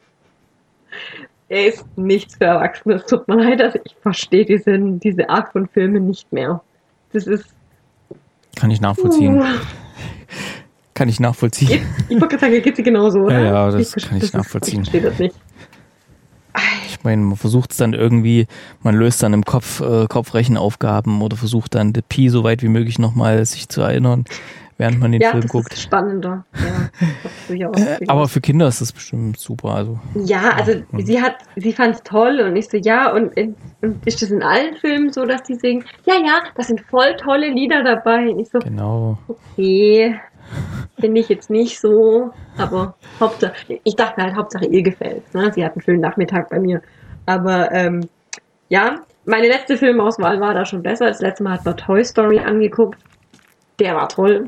[SPEAKER 3] Er ist nichts für Erwachsene. Es tut mir leid, also ich verstehe diese, diese Art von Filmen nicht mehr. Das ist...
[SPEAKER 2] Kann ich nachvollziehen.
[SPEAKER 3] Uh,
[SPEAKER 2] Kann ich nachvollziehen.
[SPEAKER 3] ich wollte gerade sagen, geht sie genauso, oder?
[SPEAKER 2] Ja, ja, das
[SPEAKER 3] ich,
[SPEAKER 2] kann ich
[SPEAKER 3] das
[SPEAKER 2] nachvollziehen.
[SPEAKER 3] Ist, ich verstehe das nicht.
[SPEAKER 2] Ich meine, man versucht es dann irgendwie, man löst dann im Kopf äh, Kopfrechenaufgaben oder versucht dann die Pi so weit wie möglich nochmal sich zu erinnern, während man den
[SPEAKER 3] Ja,
[SPEAKER 2] Film
[SPEAKER 3] das
[SPEAKER 2] guckt.
[SPEAKER 3] ist spannender. Ja, das durchaus,
[SPEAKER 2] Äh, aber für Kinder ist das bestimmt super. Also
[SPEAKER 3] ja, also sie hat, sie fand es toll und ich so, ja, und, und ist das in allen Filmen so, dass die singen, ja, ja, da sind voll tolle Lieder dabei. Und ich so,
[SPEAKER 2] genau.
[SPEAKER 3] okay, finde ich jetzt nicht so, aber Hauptsache, ich dachte halt, Hauptsache ihr gefällt. Ne? Sie hat einen schönen Nachmittag bei mir. Aber ähm, ja, meine letzte Filmauswahl war da schon besser. Das letzte Mal hat man Toy Story angeguckt. Der war toll.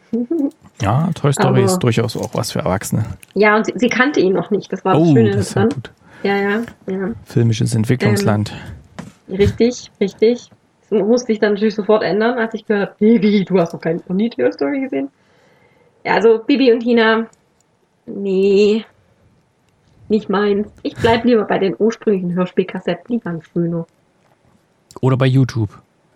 [SPEAKER 2] Ja, Toy Story
[SPEAKER 3] Aber-
[SPEAKER 2] ist durchaus auch was für Erwachsene.
[SPEAKER 3] Ja, und sie, sie kannte ihn noch nicht. Das war das
[SPEAKER 2] Oh,
[SPEAKER 3] Schöne
[SPEAKER 2] das ist ja
[SPEAKER 3] daran.
[SPEAKER 2] gut.
[SPEAKER 3] Ja, ja, ja.
[SPEAKER 2] Filmisches Entwicklungsland.
[SPEAKER 3] Richtig, richtig. Das musste ich dann natürlich sofort ändern, als ich gehört habe, Bibi, du hast doch keine nie Toy Story gesehen. Ja, also Bibi und Tina, nee, nicht meins. Ich bleib lieber bei den ursprünglichen Hörspielkassetten, die waren schöner.
[SPEAKER 2] Oder bei YouTube.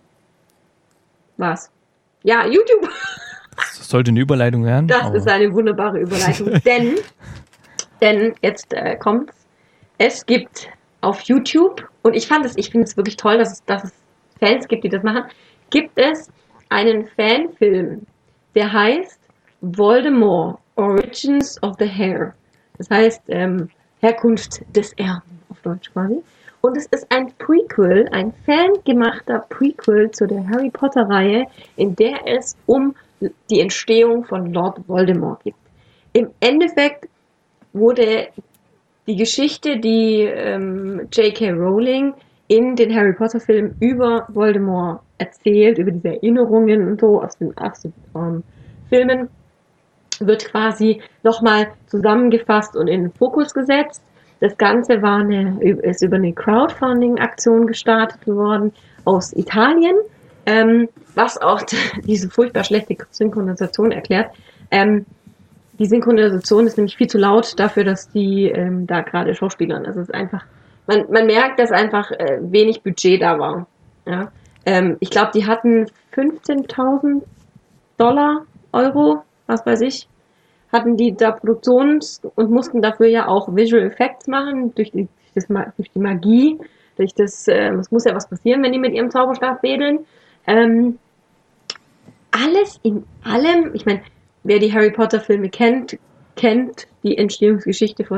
[SPEAKER 3] Was? Ja, YouTube,
[SPEAKER 2] Das sollte eine Überleitung werden.
[SPEAKER 3] das
[SPEAKER 2] aber
[SPEAKER 3] ist eine wunderbare Überleitung, denn, denn jetzt äh, kommt's, es gibt auf YouTube, und ich fand es, ich finde es wirklich toll, dass es, dass es Fans gibt, die das machen, gibt es einen Fanfilm, der heißt Voldemort, Origins of the Hair. Das heißt, ähm, Herkunft des Erben, auf Deutsch quasi. Und es ist ein Prequel, ein fangemachter Prequel zu der Harry Potter-Reihe, in der es um die Entstehung von Lord Voldemort geht. Im Endeffekt wurde die Geschichte, die ähm, J K. Rowling in den Harry Potter-Filmen über Voldemort erzählt, über diese Erinnerungen und so aus den, aus den ähm, Filmen, wird quasi nochmal zusammengefasst und in den Fokus gesetzt. Das Ganze war eine, ist über eine Crowdfunding-Aktion gestartet worden aus Italien, ähm, was auch diese furchtbar schlechte Synchronisation erklärt. Ähm, die Synchronisation ist nämlich viel zu laut dafür, dass die ähm, da gerade Schauspielern. Also es ist einfach, man, man merkt, dass einfach äh, wenig Budget da war. Ja? Ähm, ich glaube, die hatten fünfzehntausend Dollar, Euro, was weiß ich, hatten die da Produktions- und mussten dafür ja auch Visual Effects machen, durch die, durch das, durch die Magie, durch das, äh, es muss ja was passieren, wenn die mit ihrem Zauberstab wedeln. Ähm, alles in allem, ich meine, wer die Harry Potter Filme kennt, kennt die Entstehungsgeschichte von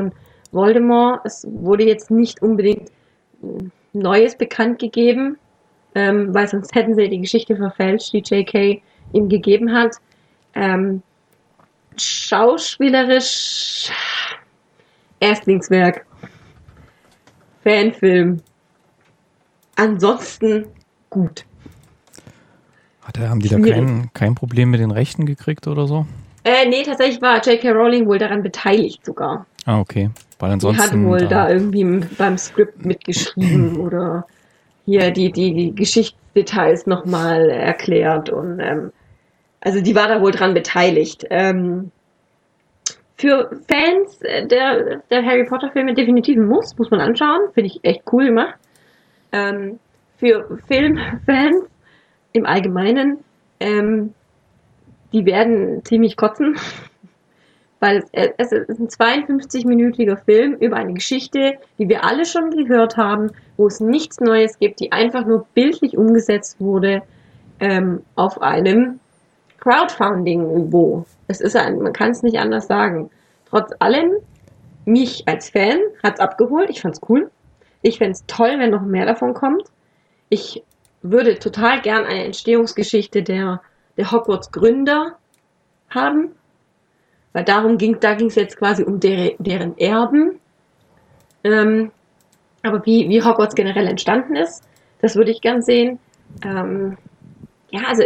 [SPEAKER 3] Voldemort. Es wurde jetzt nicht unbedingt Neues bekannt gegeben, ähm, weil sonst hätten sie die Geschichte verfälscht, die J K ihm gegeben hat. Ähm, schauspielerisch Erstlingswerk. Fanfilm. Ansonsten gut.
[SPEAKER 2] Hat er, haben die da kein, kein Problem mit den Rechten gekriegt oder so?
[SPEAKER 3] Äh, nee, tatsächlich war J K Rowling wohl daran beteiligt sogar.
[SPEAKER 2] Ah, okay. Weil ansonsten,
[SPEAKER 3] die hat wohl
[SPEAKER 2] da,
[SPEAKER 3] da irgendwie beim Skript mitgeschrieben oder hier die, die, die Geschichtsdetails nochmal erklärt. Und ähm, also die war da wohl dran beteiligt. Ähm, für Fans der, der Harry Potter Filme definitiv ein Muss, muss man anschauen. Finde ich echt cool gemacht. Ähm, für Filmfans im Allgemeinen, ähm, die werden ziemlich kotzen, weil es, es ist ein zweiundfünfzig-minütiger Film über eine Geschichte, die wir alle schon gehört haben, wo es nichts Neues gibt, die einfach nur bildlich umgesetzt wurde ähm, auf einem Crowdfunding-Niveau. Es ist ein, man kann es nicht anders sagen. Trotz allem, mich als Fan hat's abgeholt. Ich fand's cool. Ich fänd's toll, wenn noch mehr davon kommt. Ich würde total gern eine Entstehungsgeschichte der, der Hogwarts-Gründer haben. Weil darum ging, da ging es jetzt quasi um der, deren Erben. Ähm, aber wie, wie Hogwarts generell entstanden ist, das würde ich gern sehen. Ähm, ja, also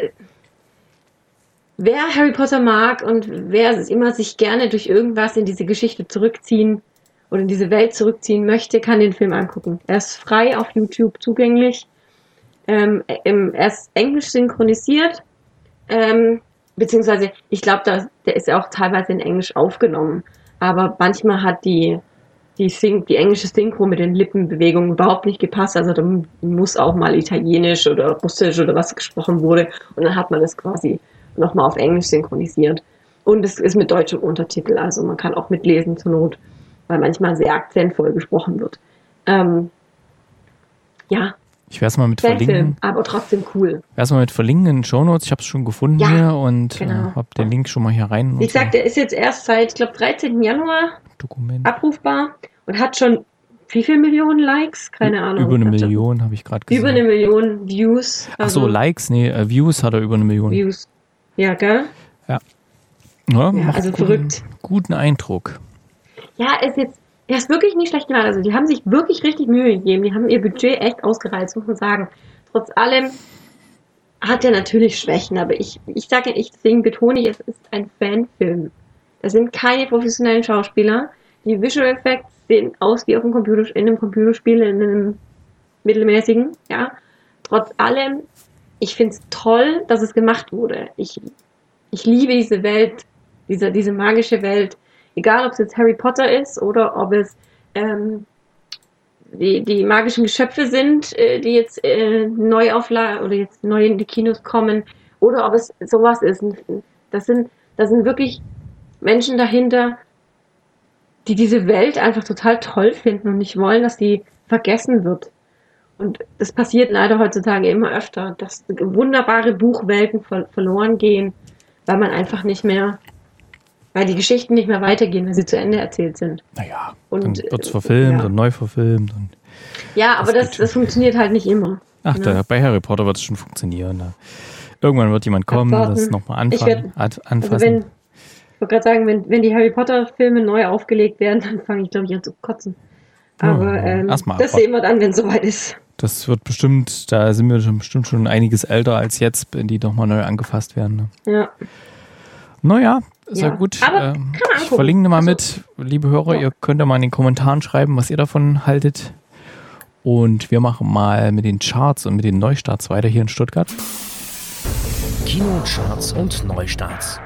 [SPEAKER 3] wer Harry Potter mag und wer immer sich gerne durch irgendwas in diese Geschichte zurückziehen oder in diese Welt zurückziehen möchte, kann den Film angucken. Er ist frei auf YouTube zugänglich. Ähm, er ist englisch synchronisiert. Ähm, beziehungsweise, ich glaube, der ist ja auch teilweise in Englisch aufgenommen. Aber manchmal hat die, die, Syn- die englische Synchro mit den Lippenbewegungen überhaupt nicht gepasst. Also da muss auch mal Italienisch oder Russisch oder was gesprochen wurde. Und dann hat man das quasi nochmal auf Englisch synchronisiert. Und es ist mit deutschem Untertitel. Also man kann auch mitlesen zur Not, weil manchmal sehr akzentvoll gesprochen wird. Ähm, ja.
[SPEAKER 2] Ich werde es mal mit
[SPEAKER 3] Fanfilm,
[SPEAKER 2] verlinken.
[SPEAKER 3] aber trotzdem cool.
[SPEAKER 2] Ich werde es mal mit verlinken in den Shownotes. Ich habe es schon gefunden
[SPEAKER 3] Ja,
[SPEAKER 2] hier und
[SPEAKER 3] genau.
[SPEAKER 2] äh, habe den Link schon mal hier rein.
[SPEAKER 3] Wie gesagt, der ist jetzt erst seit, ich glaube, dreizehnten Januar
[SPEAKER 2] Dokument.
[SPEAKER 3] abrufbar und hat schon wie viele Millionen Likes? Keine Ahnung.
[SPEAKER 2] Über eine
[SPEAKER 3] Hat
[SPEAKER 2] Million habe ich gerade gesehen.
[SPEAKER 3] Über eine Million Views.
[SPEAKER 2] Ach so, Likes? Nee, äh, Views hat er über eine Million.
[SPEAKER 3] Views. Ja, gell?
[SPEAKER 2] Ja. Ja,
[SPEAKER 3] Ja,
[SPEAKER 2] macht
[SPEAKER 3] also
[SPEAKER 2] guten,
[SPEAKER 3] verrückt.
[SPEAKER 2] Guten Eindruck.
[SPEAKER 3] Ja, ist jetzt, er ist wirklich nicht schlecht gemacht. Also die haben sich wirklich richtig Mühe gegeben. Die haben ihr Budget echt ausgereizt, muss man sagen. Trotz allem hat er natürlich Schwächen, aber ich, ich sage, ich deswegen betone ich, es ist ein Fanfilm. Das sind keine professionellen Schauspieler. Die Visual Effects sehen aus wie auf einem Computer, in einem Computerspiel, in einem mittelmäßigen, ja. Trotz allem, ich finde es toll, dass es gemacht wurde. Ich, ich liebe diese Welt, diese, diese magische Welt. Egal, ob es jetzt Harry Potter ist oder ob es ähm, die, die magischen Geschöpfe sind, äh, die jetzt äh, neu aufladen oder jetzt neu in die Kinos kommen, oder ob es sowas ist. Das sind, das sind wirklich Menschen dahinter, die diese Welt einfach total toll finden und nicht wollen, dass die vergessen wird. Und das passiert leider heutzutage immer öfter, dass wunderbare Buchwelten ver- verloren gehen, weil man einfach nicht mehr, weil die Geschichten nicht mehr weitergehen, weil sie zu Ende erzählt sind.
[SPEAKER 2] Naja,
[SPEAKER 3] und,
[SPEAKER 2] dann wird es verfilmt
[SPEAKER 3] ja.
[SPEAKER 2] und neu verfilmt. Und
[SPEAKER 3] ja, aber das,
[SPEAKER 2] das,
[SPEAKER 3] das funktioniert halt nicht immer.
[SPEAKER 2] Ach,
[SPEAKER 3] ne?
[SPEAKER 2] da, bei Harry Potter wird es schon funktionieren. Da. Irgendwann wird jemand kommen,
[SPEAKER 3] Abwarten.
[SPEAKER 2] das nochmal
[SPEAKER 3] Ich
[SPEAKER 2] anfangen,
[SPEAKER 3] werd-
[SPEAKER 2] ad- anfassen.
[SPEAKER 3] Also wenn, ich wollte gerade sagen, wenn, wenn die Harry Potter Filme neu aufgelegt werden, dann fange ich, glaube ich, an zu kotzen. Aber
[SPEAKER 2] Ja,
[SPEAKER 3] ähm,
[SPEAKER 2] erst mal
[SPEAKER 3] das
[SPEAKER 2] abwarten.
[SPEAKER 3] sehen wir dann, wenn es soweit ist.
[SPEAKER 2] Das wird bestimmt, da sind wir schon bestimmt schon einiges älter als jetzt, wenn die nochmal neu angefasst werden. Ne?
[SPEAKER 3] Ja.
[SPEAKER 2] Naja, sehr
[SPEAKER 3] Ja.
[SPEAKER 2] gut.
[SPEAKER 3] Aber
[SPEAKER 2] Ähm,
[SPEAKER 3] kann man
[SPEAKER 2] ich
[SPEAKER 3] angucken.
[SPEAKER 2] verlinke mal
[SPEAKER 3] Also-
[SPEAKER 2] mit, liebe Hörer,
[SPEAKER 3] Ja.
[SPEAKER 2] ihr könnt ja mal in den Kommentaren schreiben, was ihr davon haltet. Und wir machen mal mit den Charts und mit den Neustarts weiter hier in Stuttgart.
[SPEAKER 4] Kinocharts und Neustarts.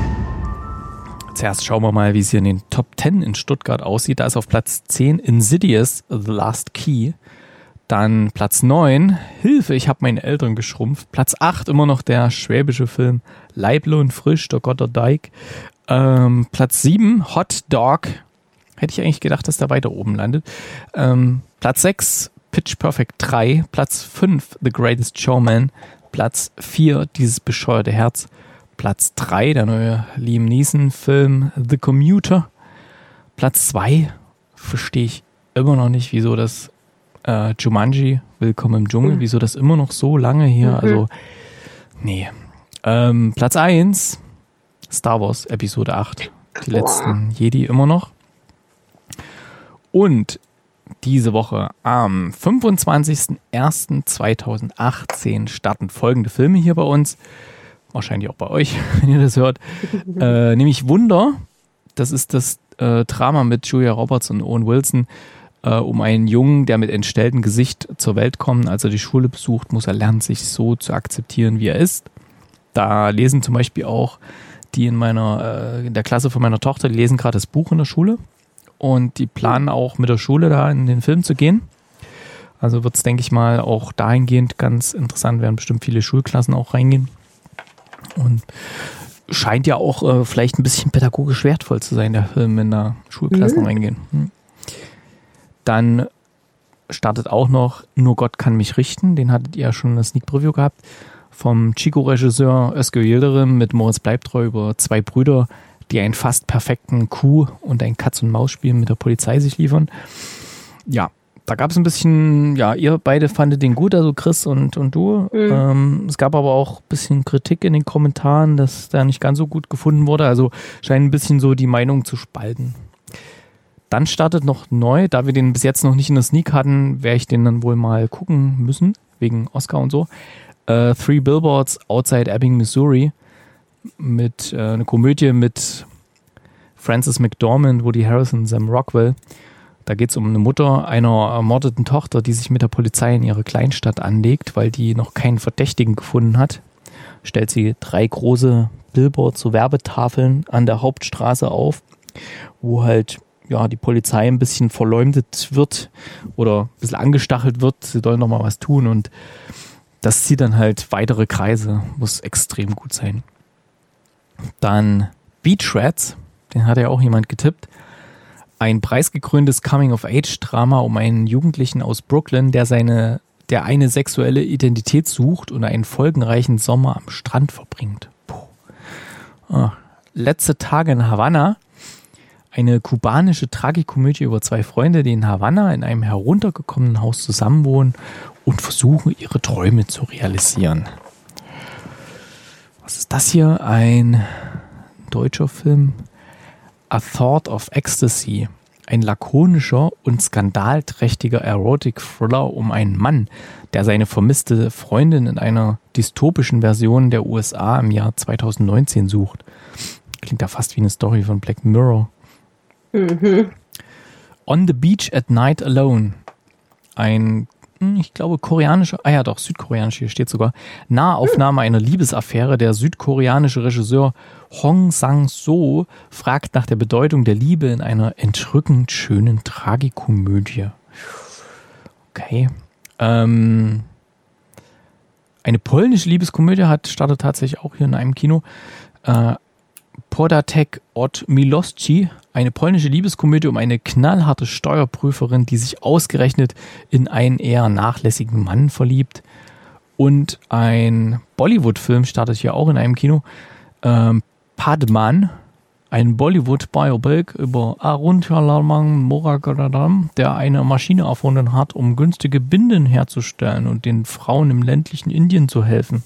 [SPEAKER 2] Zuerst schauen wir mal, wie es hier in den Top zehn in Stuttgart aussieht. Da ist auf Platz zehn Insidious, The Last Key. Dann Platz neun, Hilfe, ich habe meine Eltern geschrumpft. Platz acht, immer noch der schwäbische Film Leible und frisch, der Gotterdeik. Ähm, Platz sieben, Hot Dog. Hätte ich eigentlich gedacht, dass der weiter oben landet. Ähm, Platz sechs, Pitch Perfect drei. Platz fünf, The Greatest Showman. Platz vier, Dieses bescheuerte Herz. Platz drei, der neue Liam Neeson-Film The Commuter. Platz zwei, verstehe ich immer noch nicht, wieso das äh, Jumanji, Willkommen im Dschungel,
[SPEAKER 3] Mhm.
[SPEAKER 2] wieso das immer noch so lange hier,
[SPEAKER 3] Mhm.
[SPEAKER 2] also nee. Ähm, Platz eins, Star Wars Episode acht, die
[SPEAKER 3] Boah.
[SPEAKER 2] letzten Jedi immer noch. Und diese Woche am fünfundzwanzigsten ersten zweitausendachtzehn starten folgende Filme hier bei uns. Wahrscheinlich auch bei euch, wenn ihr das hört. äh, nämlich Wunder. Das ist das äh, Drama mit Julia Roberts und Owen Wilson äh, um einen Jungen, der mit entstelltem Gesicht zur Welt kommt. Als er die Schule besucht, muss er lernen, sich so zu akzeptieren, wie er ist. Da lesen zum Beispiel auch die in meiner, äh, in der Klasse von meiner Tochter, die lesen gerade das Buch in der Schule. Und die planen auch mit der Schule da in den Film zu gehen. Also wird es, denke ich mal, auch dahingehend ganz interessant, werden bestimmt viele Schulklassen auch reingehen. Und scheint ja auch äh, vielleicht ein bisschen pädagogisch wertvoll zu sein, der Film, wenn da Schulklassen
[SPEAKER 3] Mhm.
[SPEAKER 2] reingehen. Hm. Dann startet auch noch Nur Gott kann mich richten. Den hattet ihr ja schon in der Sneak Preview gehabt. Vom Chico-Regisseur Özgür Yildirim mit Moritz Bleibtreu über zwei Brüder, die einen fast perfekten Kuh- und ein Katz-und-Maus-Spiel mit der Polizei sich liefern. Ja, da gab es ein bisschen, ja, ihr beide fandet den gut, also Chris und, und du.
[SPEAKER 3] Mhm.
[SPEAKER 2] Ähm, es gab aber auch ein bisschen Kritik in den Kommentaren, dass der nicht ganz so gut gefunden wurde. Also scheint ein bisschen so die Meinung zu spalten. Dann startet noch neu, da wir den bis jetzt noch nicht in der Sneak hatten, werde ich den dann wohl mal gucken müssen, wegen Oscar und so. Äh, Three Billboards Outside Ebbing, Missouri, mit äh, eine Komödie mit Frances McDormand, Woody Harrelson, Sam Rockwell. Da geht es um eine Mutter einer ermordeten Tochter, die sich mit der Polizei in ihre Kleinstadt anlegt, weil die noch keinen Verdächtigen gefunden hat. Stellt sie drei große Billboards, so Werbetafeln an der Hauptstraße auf, wo halt ja die Polizei ein bisschen verleumdet wird oder ein bisschen angestachelt wird, sie sollen noch mal was tun, und das zieht dann halt weitere Kreise, muss extrem gut sein. Dann Beach Rats, den hat ja auch jemand getippt. Ein preisgekröntes Coming-of-Age-Drama um einen Jugendlichen aus Brooklyn, der seine, der eine sexuelle Identität sucht und einen folgenreichen Sommer am Strand verbringt. Puh. Ah. Letzte Tage in Havanna. Eine kubanische Tragikomödie über zwei Freunde, die in Havanna in einem heruntergekommenen Haus zusammenwohnen und versuchen, ihre Träume zu realisieren. Was ist das hier? Ein deutscher Film? A Thought of Ecstasy. Ein lakonischer und skandalträchtiger Erotic-Thriller um einen Mann, der seine vermisste Freundin in einer dystopischen Version der U S A im Jahr zweitausendneunzehn sucht. Klingt ja fast wie eine Story von Black Mirror.
[SPEAKER 3] Mhm.
[SPEAKER 2] On the Beach at Night Alone. Ein, ich glaube, koreanischer, ah ja doch, südkoreanisch, hier steht sogar, Nahaufnahme einer Liebesaffäre. Der südkoreanische Regisseur Hong Sang-soo fragt nach der Bedeutung der Liebe in einer entrückend schönen Tragikomödie. Okay. Ähm, eine polnische Liebeskomödie hat startet tatsächlich auch hier in einem Kino. Äh, Podatek od Miłości, eine polnische Liebeskomödie um eine knallharte Steuerprüferin, die sich ausgerechnet in einen eher nachlässigen Mann verliebt. Und ein Bollywood-Film startet hier auch in einem Kino. Ähm, Padman, ein Bollywood-Biopic über Arun Chalamang Moragadam, der eine Maschine erfunden hat, um günstige Binden herzustellen und den Frauen im ländlichen Indien zu helfen.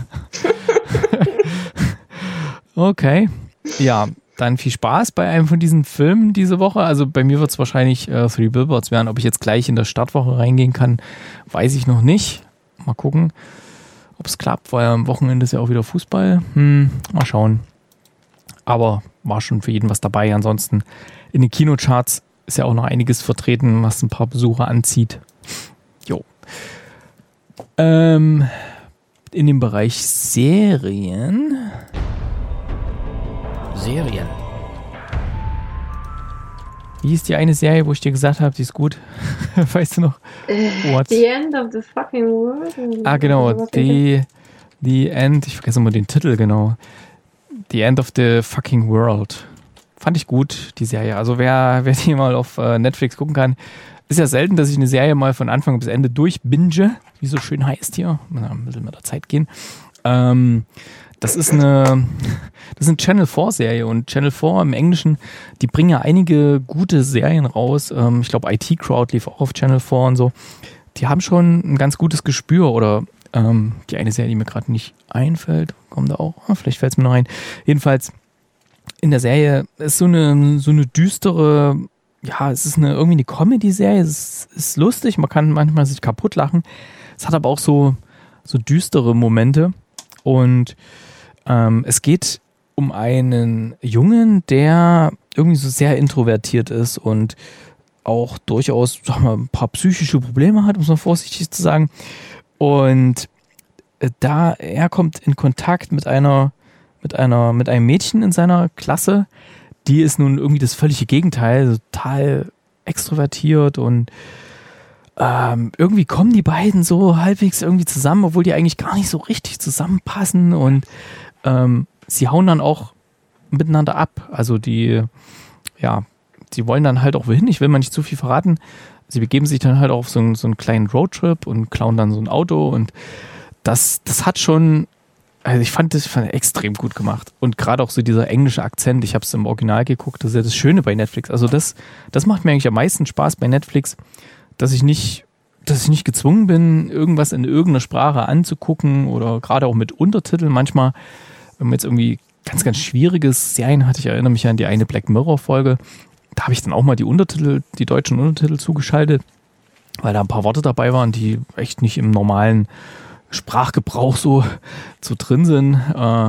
[SPEAKER 2] Okay, ja, dann viel Spaß bei einem von diesen Filmen diese Woche. Also bei mir wird es wahrscheinlich äh, Three Billboards werden. Ob ich jetzt gleich in der Startwoche reingehen kann, weiß ich noch nicht. Mal gucken, ob es klappt, weil am Wochenende ist ja auch wieder Fußball. Hm, mal schauen. Aber war schon für jeden was dabei. Ansonsten in den Kinocharts ist ja auch noch einiges vertreten, was ein paar Besucher anzieht. Jo. Ähm, in dem Bereich Serien...
[SPEAKER 4] Serien.
[SPEAKER 2] Wie ist die eine Serie, wo ich dir gesagt habe, die ist gut? Weißt du noch? What?
[SPEAKER 3] The End of the Fucking World.
[SPEAKER 2] Ah, genau.
[SPEAKER 3] Was
[SPEAKER 2] The, the End, ich vergesse immer den Titel, genau. The End of the Fucking World. Fand ich gut, die Serie. Also wer, wer die mal auf äh, Netflix gucken kann, ist ja selten, dass ich eine Serie mal von Anfang bis Ende durchbinge, wie so schön heißt hier. Muss ein bisschen mit der Zeit gehen. Ähm, das ist eine, das ist eine Channel vier Serie und Channel vier im Englischen, die bringen ja einige gute Serien raus. Ähm, ich glaube, I T Crowd lief auch auf Channel vier und so. Die haben schon ein ganz gutes Gespür oder ähm, die eine Serie, die mir gerade nicht einfällt, kommt da auch, ah, vielleicht fällt es mir noch ein. Jedenfalls in der Serie ist so eine, so eine düstere, ja, es ist eine, irgendwie eine Comedy-Serie, es ist, ist lustig, man kann manchmal sich kaputt lachen. Es hat aber auch so, so düstere Momente und ähm, es geht um einen Jungen, der irgendwie so sehr introvertiert ist und auch durchaus, sag mal, ein paar psychische Probleme hat, um es mal vorsichtig zu sagen. Und äh, da er kommt in Kontakt mit einer, mit einer, mit einem Mädchen in seiner Klasse, die ist nun irgendwie das völlige Gegenteil, total extrovertiert und ähm, irgendwie kommen die beiden so halbwegs irgendwie zusammen, obwohl die eigentlich gar nicht so richtig zusammenpassen und ähm, sie hauen dann auch miteinander ab. Also die, ja, sie wollen dann halt auch wohin, ich will mal nicht zu viel verraten, sie begeben sich dann halt auf so einen, so einen kleinen Roadtrip und klauen dann so ein Auto und das, das hat schon, also ich fand das, ich fand das extrem gut gemacht und gerade auch so dieser englische Akzent, ich habe es im Original geguckt, das ist ja das Schöne bei Netflix, also das, das macht mir eigentlich am meisten Spaß bei Netflix, dass ich nicht, dass ich nicht gezwungen bin, irgendwas in irgendeiner Sprache anzugucken oder gerade auch mit Untertiteln, manchmal, wenn man jetzt irgendwie ganz, ganz schwierige Serien hatte, ich erinnere mich an die eine Black Mirror Folge, da habe ich dann auch mal die Untertitel, die deutschen Untertitel zugeschaltet, weil da ein paar Worte dabei waren, die echt nicht im normalen Sprachgebrauch so, so drin sind.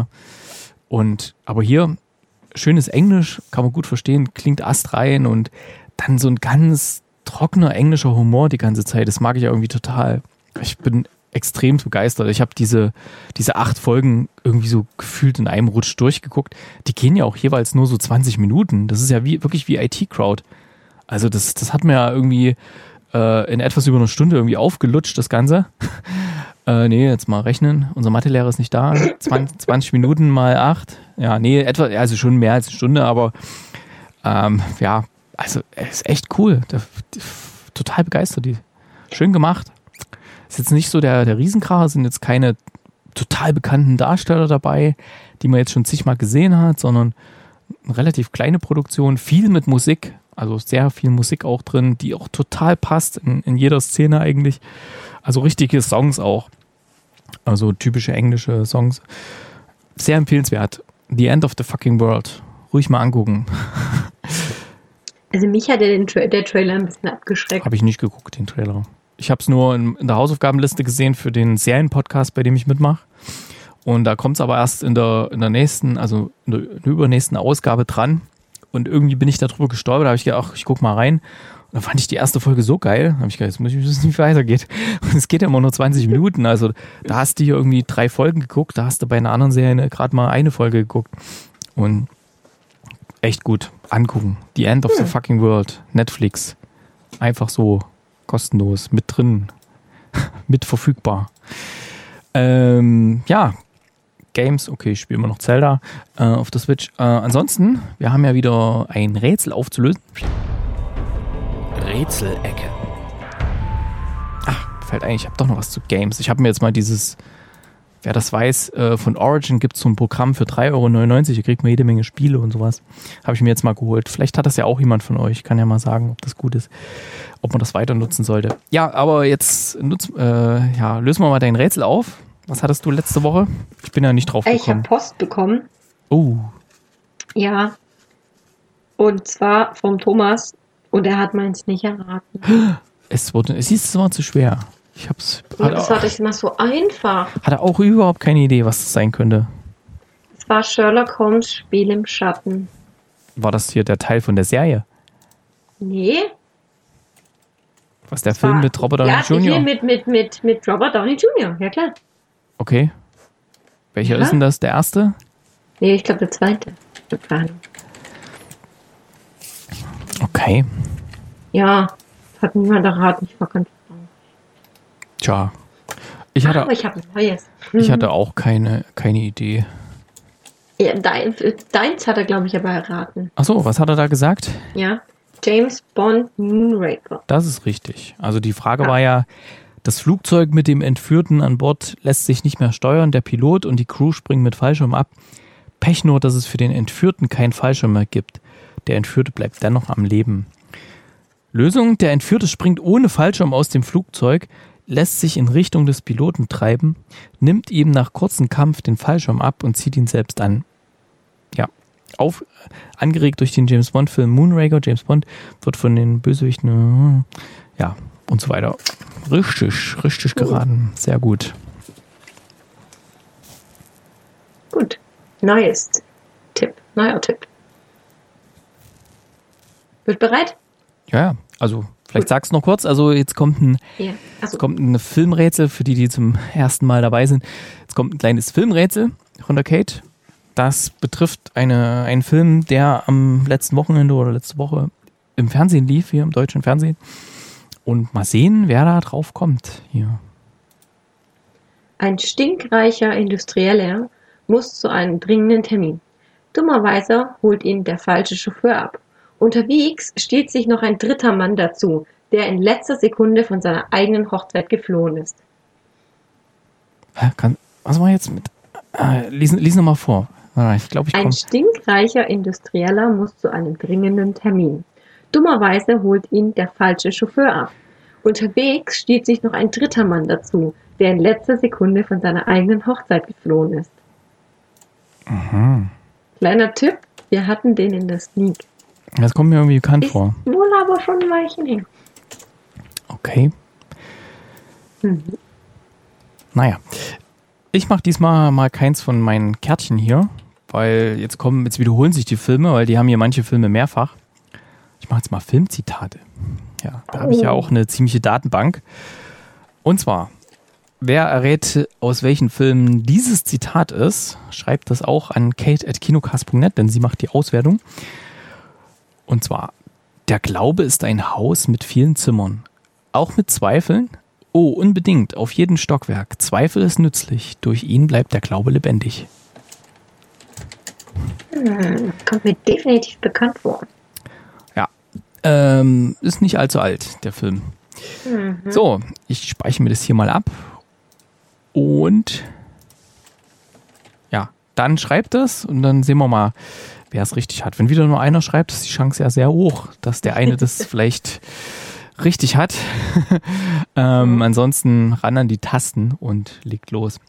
[SPEAKER 2] Und, aber hier, schönes Englisch, kann man gut verstehen, klingt astrein und dann so ein ganz trockener englischer Humor die ganze Zeit, das mag ich irgendwie total. Ich bin extrem begeistert. Ich habe diese, diese acht Folgen irgendwie so gefühlt in einem Rutsch durchgeguckt. Die gehen ja auch jeweils nur so zwanzig Minuten. Das ist ja wie, wirklich wie I T Crowd. Also das, das hat mir ja irgendwie äh, in etwas über eine Stunde irgendwie aufgelutscht, das Ganze. äh, nee, jetzt mal rechnen. Unser Mathelehrer ist nicht da. zwanzig, zwanzig Minuten mal acht. Ja, nee, etwa, also schon mehr als eine Stunde, aber ähm, ja, also es ist echt cool. Da, die, total begeistert. Die. Schön gemacht. Ist jetzt nicht so der, der Riesenkracher, sind jetzt keine total bekannten Darsteller dabei, die man jetzt schon zigmal gesehen hat, sondern eine relativ kleine Produktion, viel mit Musik, also sehr viel Musik auch drin, die auch total passt in, in jeder Szene eigentlich. Also richtige Songs auch. Also typische englische Songs. Sehr empfehlenswert. The End of the Fucking World. Ruhig mal angucken.
[SPEAKER 3] Also mich hat der, den Tra- der Trailer ein bisschen abgeschreckt.
[SPEAKER 2] Habe ich nicht geguckt, den Trailer. Ich habe es nur in, in der Hausaufgabenliste gesehen für den Serienpodcast, bei dem ich mitmache. Und da kommt es aber erst in der, in der nächsten, also in der, in der übernächsten Ausgabe dran. Und irgendwie bin ich darüber gestolpert, da habe ich gedacht, ach, ich guck mal rein. Und dann fand ich die erste Folge so geil, da habe ich gedacht, jetzt muss ich wissen, wie es weitergeht. Und es geht ja immer nur zwanzig Minuten, also da hast du hier irgendwie drei Folgen geguckt, da hast du bei einer anderen Serie gerade mal eine Folge geguckt. Und echt gut, angucken. The End of the Fucking World, Netflix. Einfach so, kostenlos, mit drin, mit verfügbar. Ähm, ja, Games, okay, ich spiele immer noch Zelda äh, auf der Switch. Äh, ansonsten, wir haben ja wieder ein Rätsel aufzulösen.
[SPEAKER 4] Rätselecke.
[SPEAKER 2] Ach, fällt eigentlich, ich habe doch noch was zu Games. Ich habe mir jetzt mal dieses, wer das weiß, äh, von Origin gibt es so ein Programm für drei Euro neunundneunzig, da kriegt man jede Menge Spiele und sowas. Habe ich mir jetzt mal geholt. Vielleicht hat das ja auch jemand von euch. Kann ja mal sagen, ob das gut ist, ob man das weiter nutzen sollte. Ja, aber jetzt nutz, äh, ja, lösen wir mal dein Rätsel auf. Was hattest du letzte Woche? Ich bin ja nicht drauf gekommen.
[SPEAKER 3] Ich habe Post bekommen.
[SPEAKER 2] Oh.
[SPEAKER 3] Ja. Und zwar vom Thomas. Und er hat meins nicht erraten.
[SPEAKER 2] Es wurde, es ist immer zu schwer. Ich hab's.
[SPEAKER 3] Ja, das war das immer so einfach.
[SPEAKER 2] Hatte auch überhaupt keine Idee, was das sein könnte.
[SPEAKER 3] Es war Sherlock Holmes Spiel im Schatten.
[SPEAKER 2] War das hier der Teil von der Serie?
[SPEAKER 3] Nee.
[SPEAKER 2] Was der
[SPEAKER 3] Es
[SPEAKER 2] Film
[SPEAKER 3] war,
[SPEAKER 2] mit Robert Downey
[SPEAKER 3] ja,
[SPEAKER 2] Junior?
[SPEAKER 3] Ja, mit, mit, mit, mit Robert Downey Junior Ja, klar.
[SPEAKER 2] Okay. Welcher
[SPEAKER 3] Ja.
[SPEAKER 2] ist denn das? Der erste?
[SPEAKER 3] Nee, ich glaube der zweite.
[SPEAKER 2] Okay.
[SPEAKER 3] Ja, hat niemand erraten. Ich war ganz traurig.
[SPEAKER 2] Tja. Ich hatte,
[SPEAKER 3] Aber ich habe ein neues.
[SPEAKER 2] ich hatte auch keine, keine Idee.
[SPEAKER 3] Ja, dein, deins hat er, glaube ich, aber erraten.
[SPEAKER 2] Achso, was hat er da gesagt?
[SPEAKER 3] Ja. James Bond Moonraker.
[SPEAKER 2] Das ist richtig. Also die Frage
[SPEAKER 3] Ja.
[SPEAKER 2] war ja, Das Flugzeug mit dem Entführten an Bord lässt sich nicht mehr steuern. Der Pilot und die Crew springen mit Fallschirm ab. Pech nur, dass es für den Entführten keinen Fallschirm mehr gibt. Der Entführte bleibt dennoch am Leben. Lösung: Der Entführte springt ohne Fallschirm aus dem Flugzeug, lässt sich in Richtung des Piloten treiben, nimmt ihm nach kurzem Kampf den Fallschirm ab und zieht ihn selbst an. Ja, auf, angeregt durch den James-Bond-Film Moonraker. James Bond wird von den Bösewichten, ja, und so weiter. Richtig, richtig geraten. Sehr gut.
[SPEAKER 3] Gut. Neues Tipp. Neuer Tipp. Bist du bereit?
[SPEAKER 2] Ja, ja. Also, vielleicht Gut. sag's noch kurz. Also, jetzt kommt ein,
[SPEAKER 3] ja.
[SPEAKER 2] jetzt kommt ein Filmrätsel für die, die zum ersten Mal dabei sind. Jetzt kommt ein kleines Filmrätsel von der Kate. Das betrifft eine, einen Film, der am letzten Wochenende oder letzte Woche im Fernsehen lief, hier im deutschen Fernsehen. Und mal sehen, wer da drauf kommt. Hier.
[SPEAKER 3] Ein stinkreicher Industrieller muss zu einem dringenden Termin. Dummerweise holt ihn der falsche Chauffeur ab. Unterwegs stiehlt sich noch ein dritter Mann dazu, der in letzter Sekunde von seiner eigenen Hochzeit geflohen ist.
[SPEAKER 2] Kann, was war jetzt mit? Äh, lies lies nochmal vor. Ich glaub, ich
[SPEAKER 3] ein stinkreicher Industrieller muss zu einem dringenden Termin. Dummerweise holt ihn der falsche Chauffeur ab. Unterwegs stiehlt sich noch ein dritter Mann dazu, der in letzter Sekunde von seiner eigenen Hochzeit geflohen ist.
[SPEAKER 2] Mhm.
[SPEAKER 3] Kleiner Tipp, wir hatten den in der Sneak.
[SPEAKER 2] Das kommt mir irgendwie bekannt
[SPEAKER 3] ist
[SPEAKER 2] vor.
[SPEAKER 3] Wohl aber schon ein Weilchen her.
[SPEAKER 2] Okay.
[SPEAKER 3] Mhm.
[SPEAKER 2] Naja, ich mache diesmal mal keins von meinen Kärtchen hier, weil jetzt kommen, jetzt wiederholen sich die Filme, weil die haben hier manche Filme mehrfach. Ich mache jetzt mal Filmzitate. Ja, da habe ich ja auch eine ziemliche Datenbank. Und zwar, wer errät, aus welchen Filmen dieses Zitat ist, schreibt das auch an kate at kinocast punkt net, denn sie macht die Auswertung. Und zwar, der Glaube ist ein Haus mit vielen Zimmern. Auch mit Zweifeln? Oh, unbedingt, auf jedem Stockwerk. Zweifel ist nützlich, durch ihn bleibt der Glaube lebendig.
[SPEAKER 3] Hm, kommt mir definitiv bekannt vor.
[SPEAKER 2] Ja, ähm, ist nicht allzu alt, der Film.
[SPEAKER 3] Mhm.
[SPEAKER 2] So, ich speichere mir das hier mal ab. Und ja, dann schreibt es und dann sehen wir mal, wer es richtig hat. Wenn wieder nur einer schreibt, ist die Chance ja sehr hoch, dass der eine das vielleicht richtig hat. ähm, mhm. Ansonsten ran an die Tasten und legt los.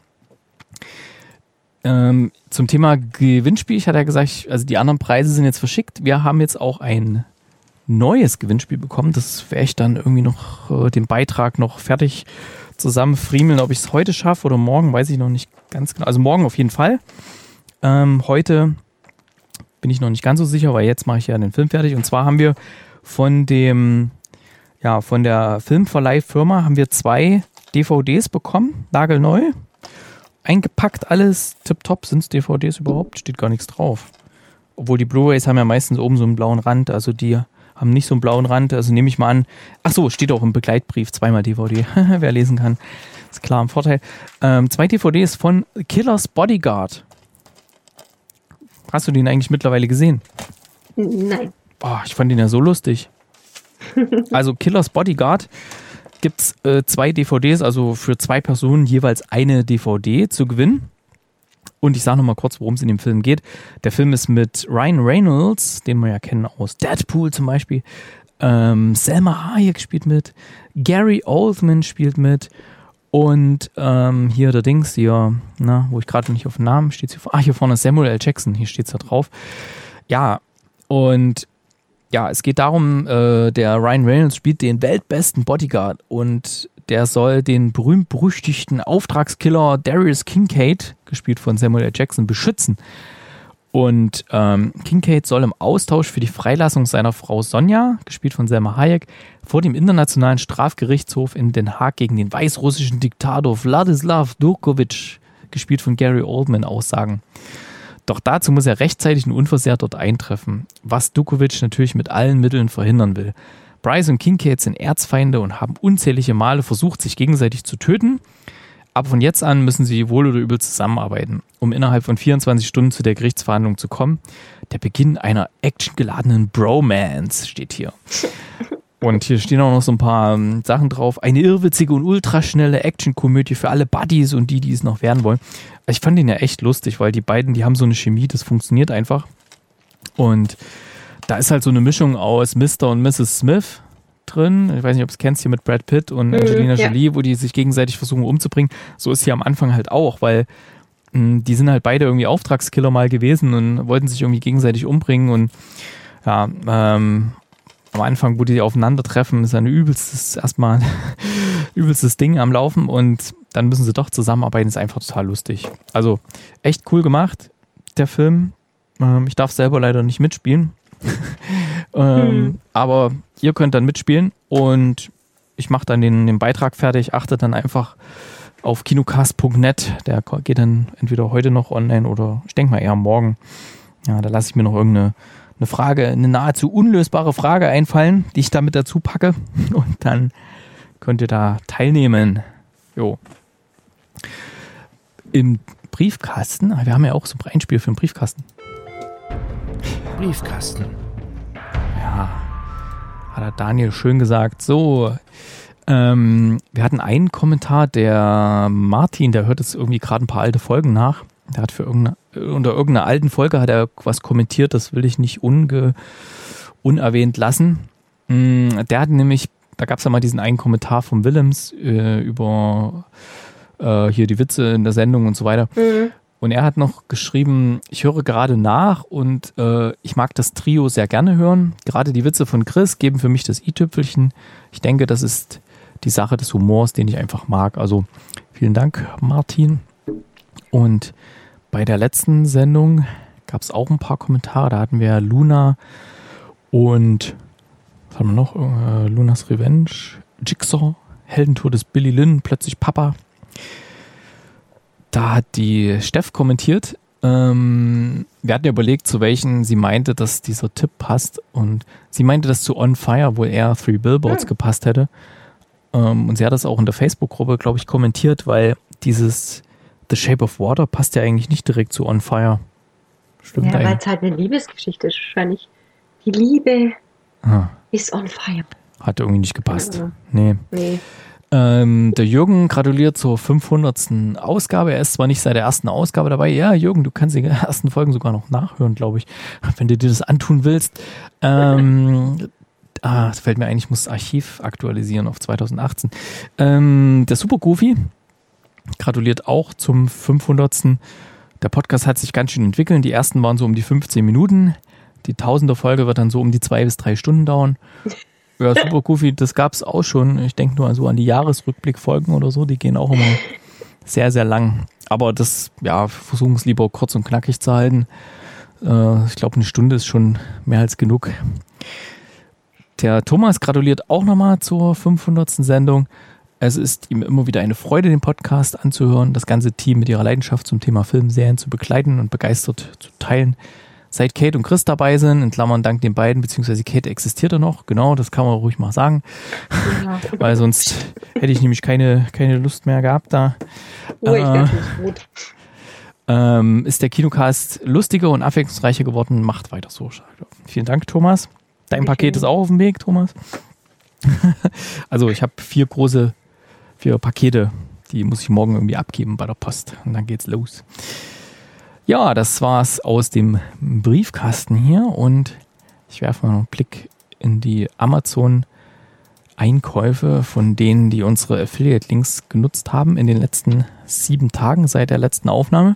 [SPEAKER 2] Ähm, zum Thema Gewinnspiel, ich hatte ja gesagt, also die anderen Preise sind jetzt verschickt. Wir haben jetzt auch ein neues Gewinnspiel bekommen. Das werde ich dann irgendwie noch äh, den Beitrag noch fertig zusammenfriemeln. Ob ich es heute schaffe oder morgen, weiß ich noch nicht ganz genau. Also morgen auf jeden Fall. Ähm, heute bin ich noch nicht ganz so sicher, weil jetzt mache ich ja den Film fertig. Und zwar haben wir von dem, ja, von der Filmverleihfirma haben wir zwei D V Ds bekommen, nagelneu. Eingepackt alles, tipptopp. Sind es D V Ds überhaupt? Steht gar nichts drauf. Obwohl die Blu-rays haben ja meistens oben so einen blauen Rand, also die haben nicht so einen blauen Rand, also nehme ich mal an. Ach so, steht auch im Begleitbrief, zweimal D V D. Wer lesen kann, ist klar im Vorteil. Ähm, zwei D V Ds von Killer's Bodyguard. Hast du den eigentlich mittlerweile gesehen?
[SPEAKER 3] Nein.
[SPEAKER 2] Boah, ich fand den ja so lustig. Also Killer's Bodyguard gibt's äh, zwei D V Ds, also für zwei Personen jeweils eine D V D zu gewinnen. Und ich sage nochmal kurz, worum es in dem Film geht. Der Film ist mit Ryan Reynolds, den wir ja kennen aus Deadpool zum Beispiel. Ähm, Salma Hayek spielt mit. Gary Oldman spielt mit. Und ähm, hier der Dings hier, na, wo ich gerade nicht auf den Namen steht. Ah, hier vorne Samuel L. Jackson, hier steht es da drauf. Ja, und ja, es geht darum, äh, der Ryan Reynolds spielt den weltbesten Bodyguard und der soll den berühmt-berüchtigten Auftragskiller Darius Kincaid, gespielt von Samuel L. Jackson, beschützen. Und ähm, Kincaid soll im Austausch für die Freilassung seiner Frau Sonja, gespielt von Salma Hayek, vor dem Internationalen Strafgerichtshof in Den Haag gegen den weißrussischen Diktator Wladislaw Durkovic, gespielt von Gary Oldman, aussagen. Doch dazu muss er rechtzeitig und unversehrt dort eintreffen, was Durkovic natürlich mit allen Mitteln verhindern will. Bryce und Kincaid sind Erzfeinde und haben unzählige Male versucht, sich gegenseitig zu töten. Aber von jetzt an müssen sie wohl oder übel zusammenarbeiten, um innerhalb von vierundzwanzig Stunden zu der Gerichtsverhandlung zu kommen. Der Beginn einer actiongeladenen Bromance steht hier. Und hier stehen auch noch so ein paar ähm, Sachen drauf. Eine irrwitzige und ultraschnelle Actionkomödie für alle Buddies und die, die es noch werden wollen. Also ich fand den ja echt lustig, weil die beiden, die haben so eine Chemie, das funktioniert einfach. Und da ist halt so eine Mischung aus Mister und Misses Smith drin. Ich weiß nicht, ob du es kennst, hier mit Brad Pitt und Angelina
[SPEAKER 3] ja.
[SPEAKER 2] Jolie, wo die sich gegenseitig versuchen umzubringen. So ist hier am Anfang halt auch, weil mh, die sind halt beide irgendwie Auftragskiller mal gewesen und wollten sich irgendwie gegenseitig umbringen. Und ja, ähm, am Anfang, wo die aufeinandertreffen, ist ein übelstes, erstmal übelstes Ding am Laufen und dann müssen sie doch zusammenarbeiten. Ist einfach total lustig. Also echt cool gemacht, der Film. Ähm, ich darf selber leider nicht mitspielen. ähm, hm. Aber ihr könnt dann mitspielen und ich mache dann den, den Beitrag fertig. Achtet dann einfach auf kinocast punkt net. Der geht dann entweder heute noch online oder ich denke mal eher morgen. Ja, da lasse ich mir noch irgendeine eine Frage, eine nahezu unlösbare Frage einfallen, die ich damit dazu packe und dann könnt ihr da teilnehmen. Jo. Im Briefkasten, wir haben ja auch so ein Einspiel für den Briefkasten.
[SPEAKER 4] Briefkasten.
[SPEAKER 2] Ja, hat der Daniel schön gesagt. So, ähm, wir hatten einen Kommentar, der Martin, der hört jetzt irgendwie gerade ein paar alte Folgen nach. Der hat für irgendeine, unter irgendeiner alten Folge hat er was kommentiert, das will ich nicht unge, unerwähnt lassen. Der hat nämlich, da gab es ja mal diesen einen Kommentar von Willems äh, über äh, hier die Witze in der Sendung und so weiter. Mhm. Und er hat noch geschrieben, ich höre gerade nach und äh, ich mag das Trio sehr gerne hören. Gerade die Witze von Chris geben für mich das i-Tüpfelchen. Ich denke, das ist die Sache des Humors, den ich einfach mag. Also vielen Dank, Martin. Und bei der letzten Sendung gab es auch ein paar Kommentare. Da hatten wir Luna und was haben wir noch? Äh, Lunas Revenge, Jigsaw, Heldentour des Billy Lynn, plötzlich Papa. Da hat die Steff kommentiert. Ähm, wir hatten ja überlegt, zu welchen sie meinte, dass dieser Tipp passt. Und sie meinte, dass zu On Fire wohl eher Three Billboards hm. gepasst hätte. Ähm, und sie hat das auch in der Facebook-Gruppe, glaube ich, kommentiert, weil dieses The Shape of Water passt ja eigentlich nicht direkt zu On Fire. Stimmt
[SPEAKER 3] ja, weil es halt eine Liebesgeschichte ist. Wahrscheinlich die Liebe ah. ist on fire.
[SPEAKER 2] Hat irgendwie nicht gepasst.
[SPEAKER 3] Ja.
[SPEAKER 2] Nee.
[SPEAKER 3] nee.
[SPEAKER 2] Ähm, der Jürgen gratuliert zur fünfhundertsten Ausgabe. Er ist zwar nicht seit der ersten Ausgabe dabei. Ja, Jürgen, du kannst die ersten Folgen sogar noch nachhören, glaube ich, wenn du dir das antun willst. Ähm, ah, das fällt mir ein, ich muss das Archiv aktualisieren auf zweitausendachtzehn. Ähm, der Super Goofy gratuliert auch zum fünfhundertsten. Der Podcast hat sich ganz schön entwickelt. Die ersten waren so um die fünfzehn Minuten. Die tausender Folge wird dann so um die zwei bis drei Stunden dauern. Ja, Super Goofy, das gab es auch schon. Ich denke nur so an die Jahresrückblickfolgen oder so. Die gehen auch immer sehr, sehr lang. Aber das, ja, versuchen es lieber kurz und knackig zu halten. Äh, ich glaube, eine Stunde ist schon mehr als genug. Der Thomas gratuliert auch nochmal zur fünfhundertsten Sendung. Es ist ihm immer wieder eine Freude, den Podcast anzuhören, das ganze Team mit ihrer Leidenschaft zum Thema Filmserien zu begleiten und begeistert zu teilen. Seit Kate und Chris dabei sind, in Klammern dank den beiden, beziehungsweise Kate existiert er noch, genau, das kann man ruhig mal sagen, ja. Weil sonst hätte ich nämlich keine, keine Lust mehr gehabt da.
[SPEAKER 3] Oh, ich äh, nicht gut.
[SPEAKER 2] Ähm, ist der Kinocast lustiger und abwechslungsreicher geworden, macht weiter so. Vielen Dank, Thomas. Dein Paket ist auch auf dem Weg, Thomas. Also ich habe vier große Vier Pakete, die muss ich morgen irgendwie abgeben bei der Post und dann geht's los. Ja, das war's aus dem Briefkasten hier und ich werfe mal noch einen Blick in die Amazon-Einkäufe von denen, die unsere Affiliate-Links genutzt haben in den letzten sieben Tagen seit der letzten Aufnahme.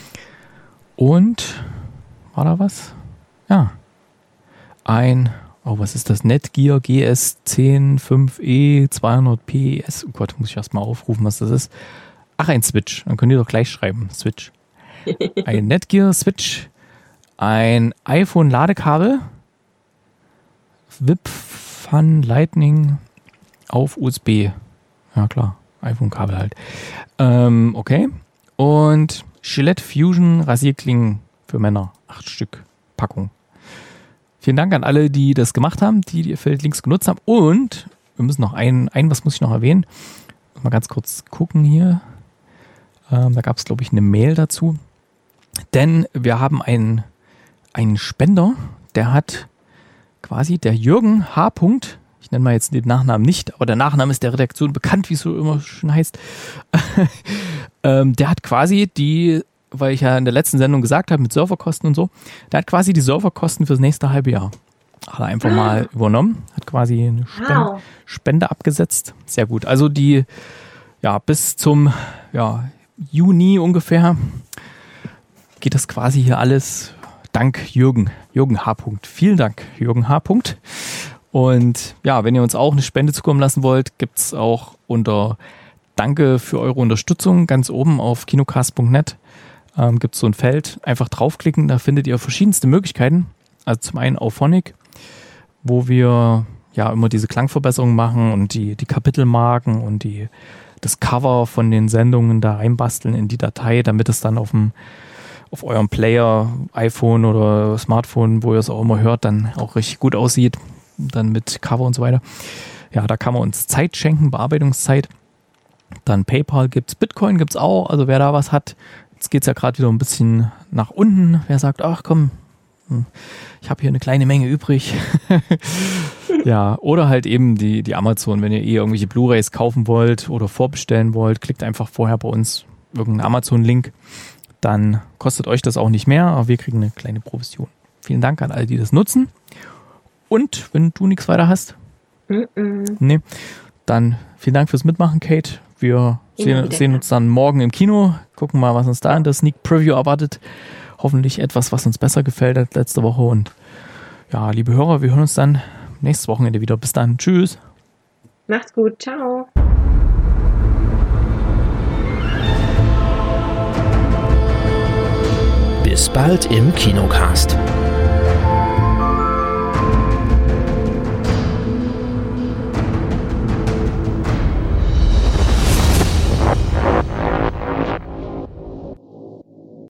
[SPEAKER 2] Und war da was? Ja, ein Oh, was ist das? Netgear G S zehn fünf E zweihundert P S. Oh Gott, muss ich erst mal aufrufen, was das ist. Ach, ein Switch. Dann könnt ihr doch gleich schreiben. Switch. Ein Netgear Switch. Ein iPhone-Ladekabel. W I P Fun Lightning auf U S B. Ja, klar. iPhone-Kabel halt. Ähm, okay. Und Gillette Fusion Rasierklingen für Männer. Acht Stück Packung. Vielen Dank an alle, die das gemacht haben, die die Affiliate-Links genutzt haben. Und wir müssen noch ein, ein, was muss ich noch erwähnen? Mal ganz kurz gucken hier. Ähm, da gab es, glaube ich, eine Mail dazu. Denn wir haben einen, einen Spender, der hat quasi, der Jürgen H. ich nenne mal jetzt den Nachnamen nicht, aber der Nachname ist der Redaktion bekannt, wie es so immer schon heißt. ähm, der hat quasi die, weil ich ja in der letzten Sendung gesagt habe, mit Serverkosten und so, der hat quasi die Serverkosten fürs nächste halbe Jahr. Hat er einfach mal übernommen, hat quasi eine Spende,
[SPEAKER 3] Wow.
[SPEAKER 2] Spende abgesetzt. Sehr gut. Also die, ja, bis zum ja, Juni ungefähr geht das quasi hier alles dank Jürgen, Jürgen H. Vielen Dank, Jürgen H. Und ja, wenn ihr uns auch eine Spende zukommen lassen wollt, gibt's auch unter Danke für eure Unterstützung ganz oben auf kinocast punkt net ähm, gibt's so ein Feld. Einfach draufklicken, da findet ihr verschiedenste Möglichkeiten. Also zum einen Auphonic, wo wir ja immer diese Klangverbesserungen machen und die, die Kapitelmarken und die, das Cover von den Sendungen da reinbasteln in die Datei, damit es dann auf dem auf eurem Player, iPhone oder Smartphone, wo ihr es auch immer hört, dann auch richtig gut aussieht. Dann mit Cover und so weiter. Ja, da kann man uns Zeit schenken, Bearbeitungszeit. Dann PayPal gibt's, Bitcoin gibt's auch. Also wer da was hat, jetzt geht's ja gerade wieder ein bisschen nach unten. Wer sagt, ach komm, ich habe hier eine kleine Menge übrig. Ja, oder halt eben die, die Amazon, wenn ihr eh irgendwelche Blu-Rays kaufen wollt oder vorbestellen wollt, klickt einfach vorher bei uns irgendeinen Amazon-Link. Dann kostet euch das auch nicht mehr, aber wir kriegen eine kleine Provision. Vielen Dank an alle, die das nutzen. Und wenn du nichts weiter hast,
[SPEAKER 3] Mm-mm.
[SPEAKER 2] nee, dann vielen Dank fürs Mitmachen, Kate. Wir sehen,
[SPEAKER 3] wieder.
[SPEAKER 2] sehen uns dann morgen im Kino, gucken mal, was uns da in der Sneak Preview erwartet. Hoffentlich etwas, was uns besser gefällt als letzte Woche. Und ja, liebe Hörer, wir hören uns dann nächstes Wochenende wieder. Bis dann. Tschüss.
[SPEAKER 3] Macht's gut. Ciao.
[SPEAKER 4] Bis bald im Kinocast.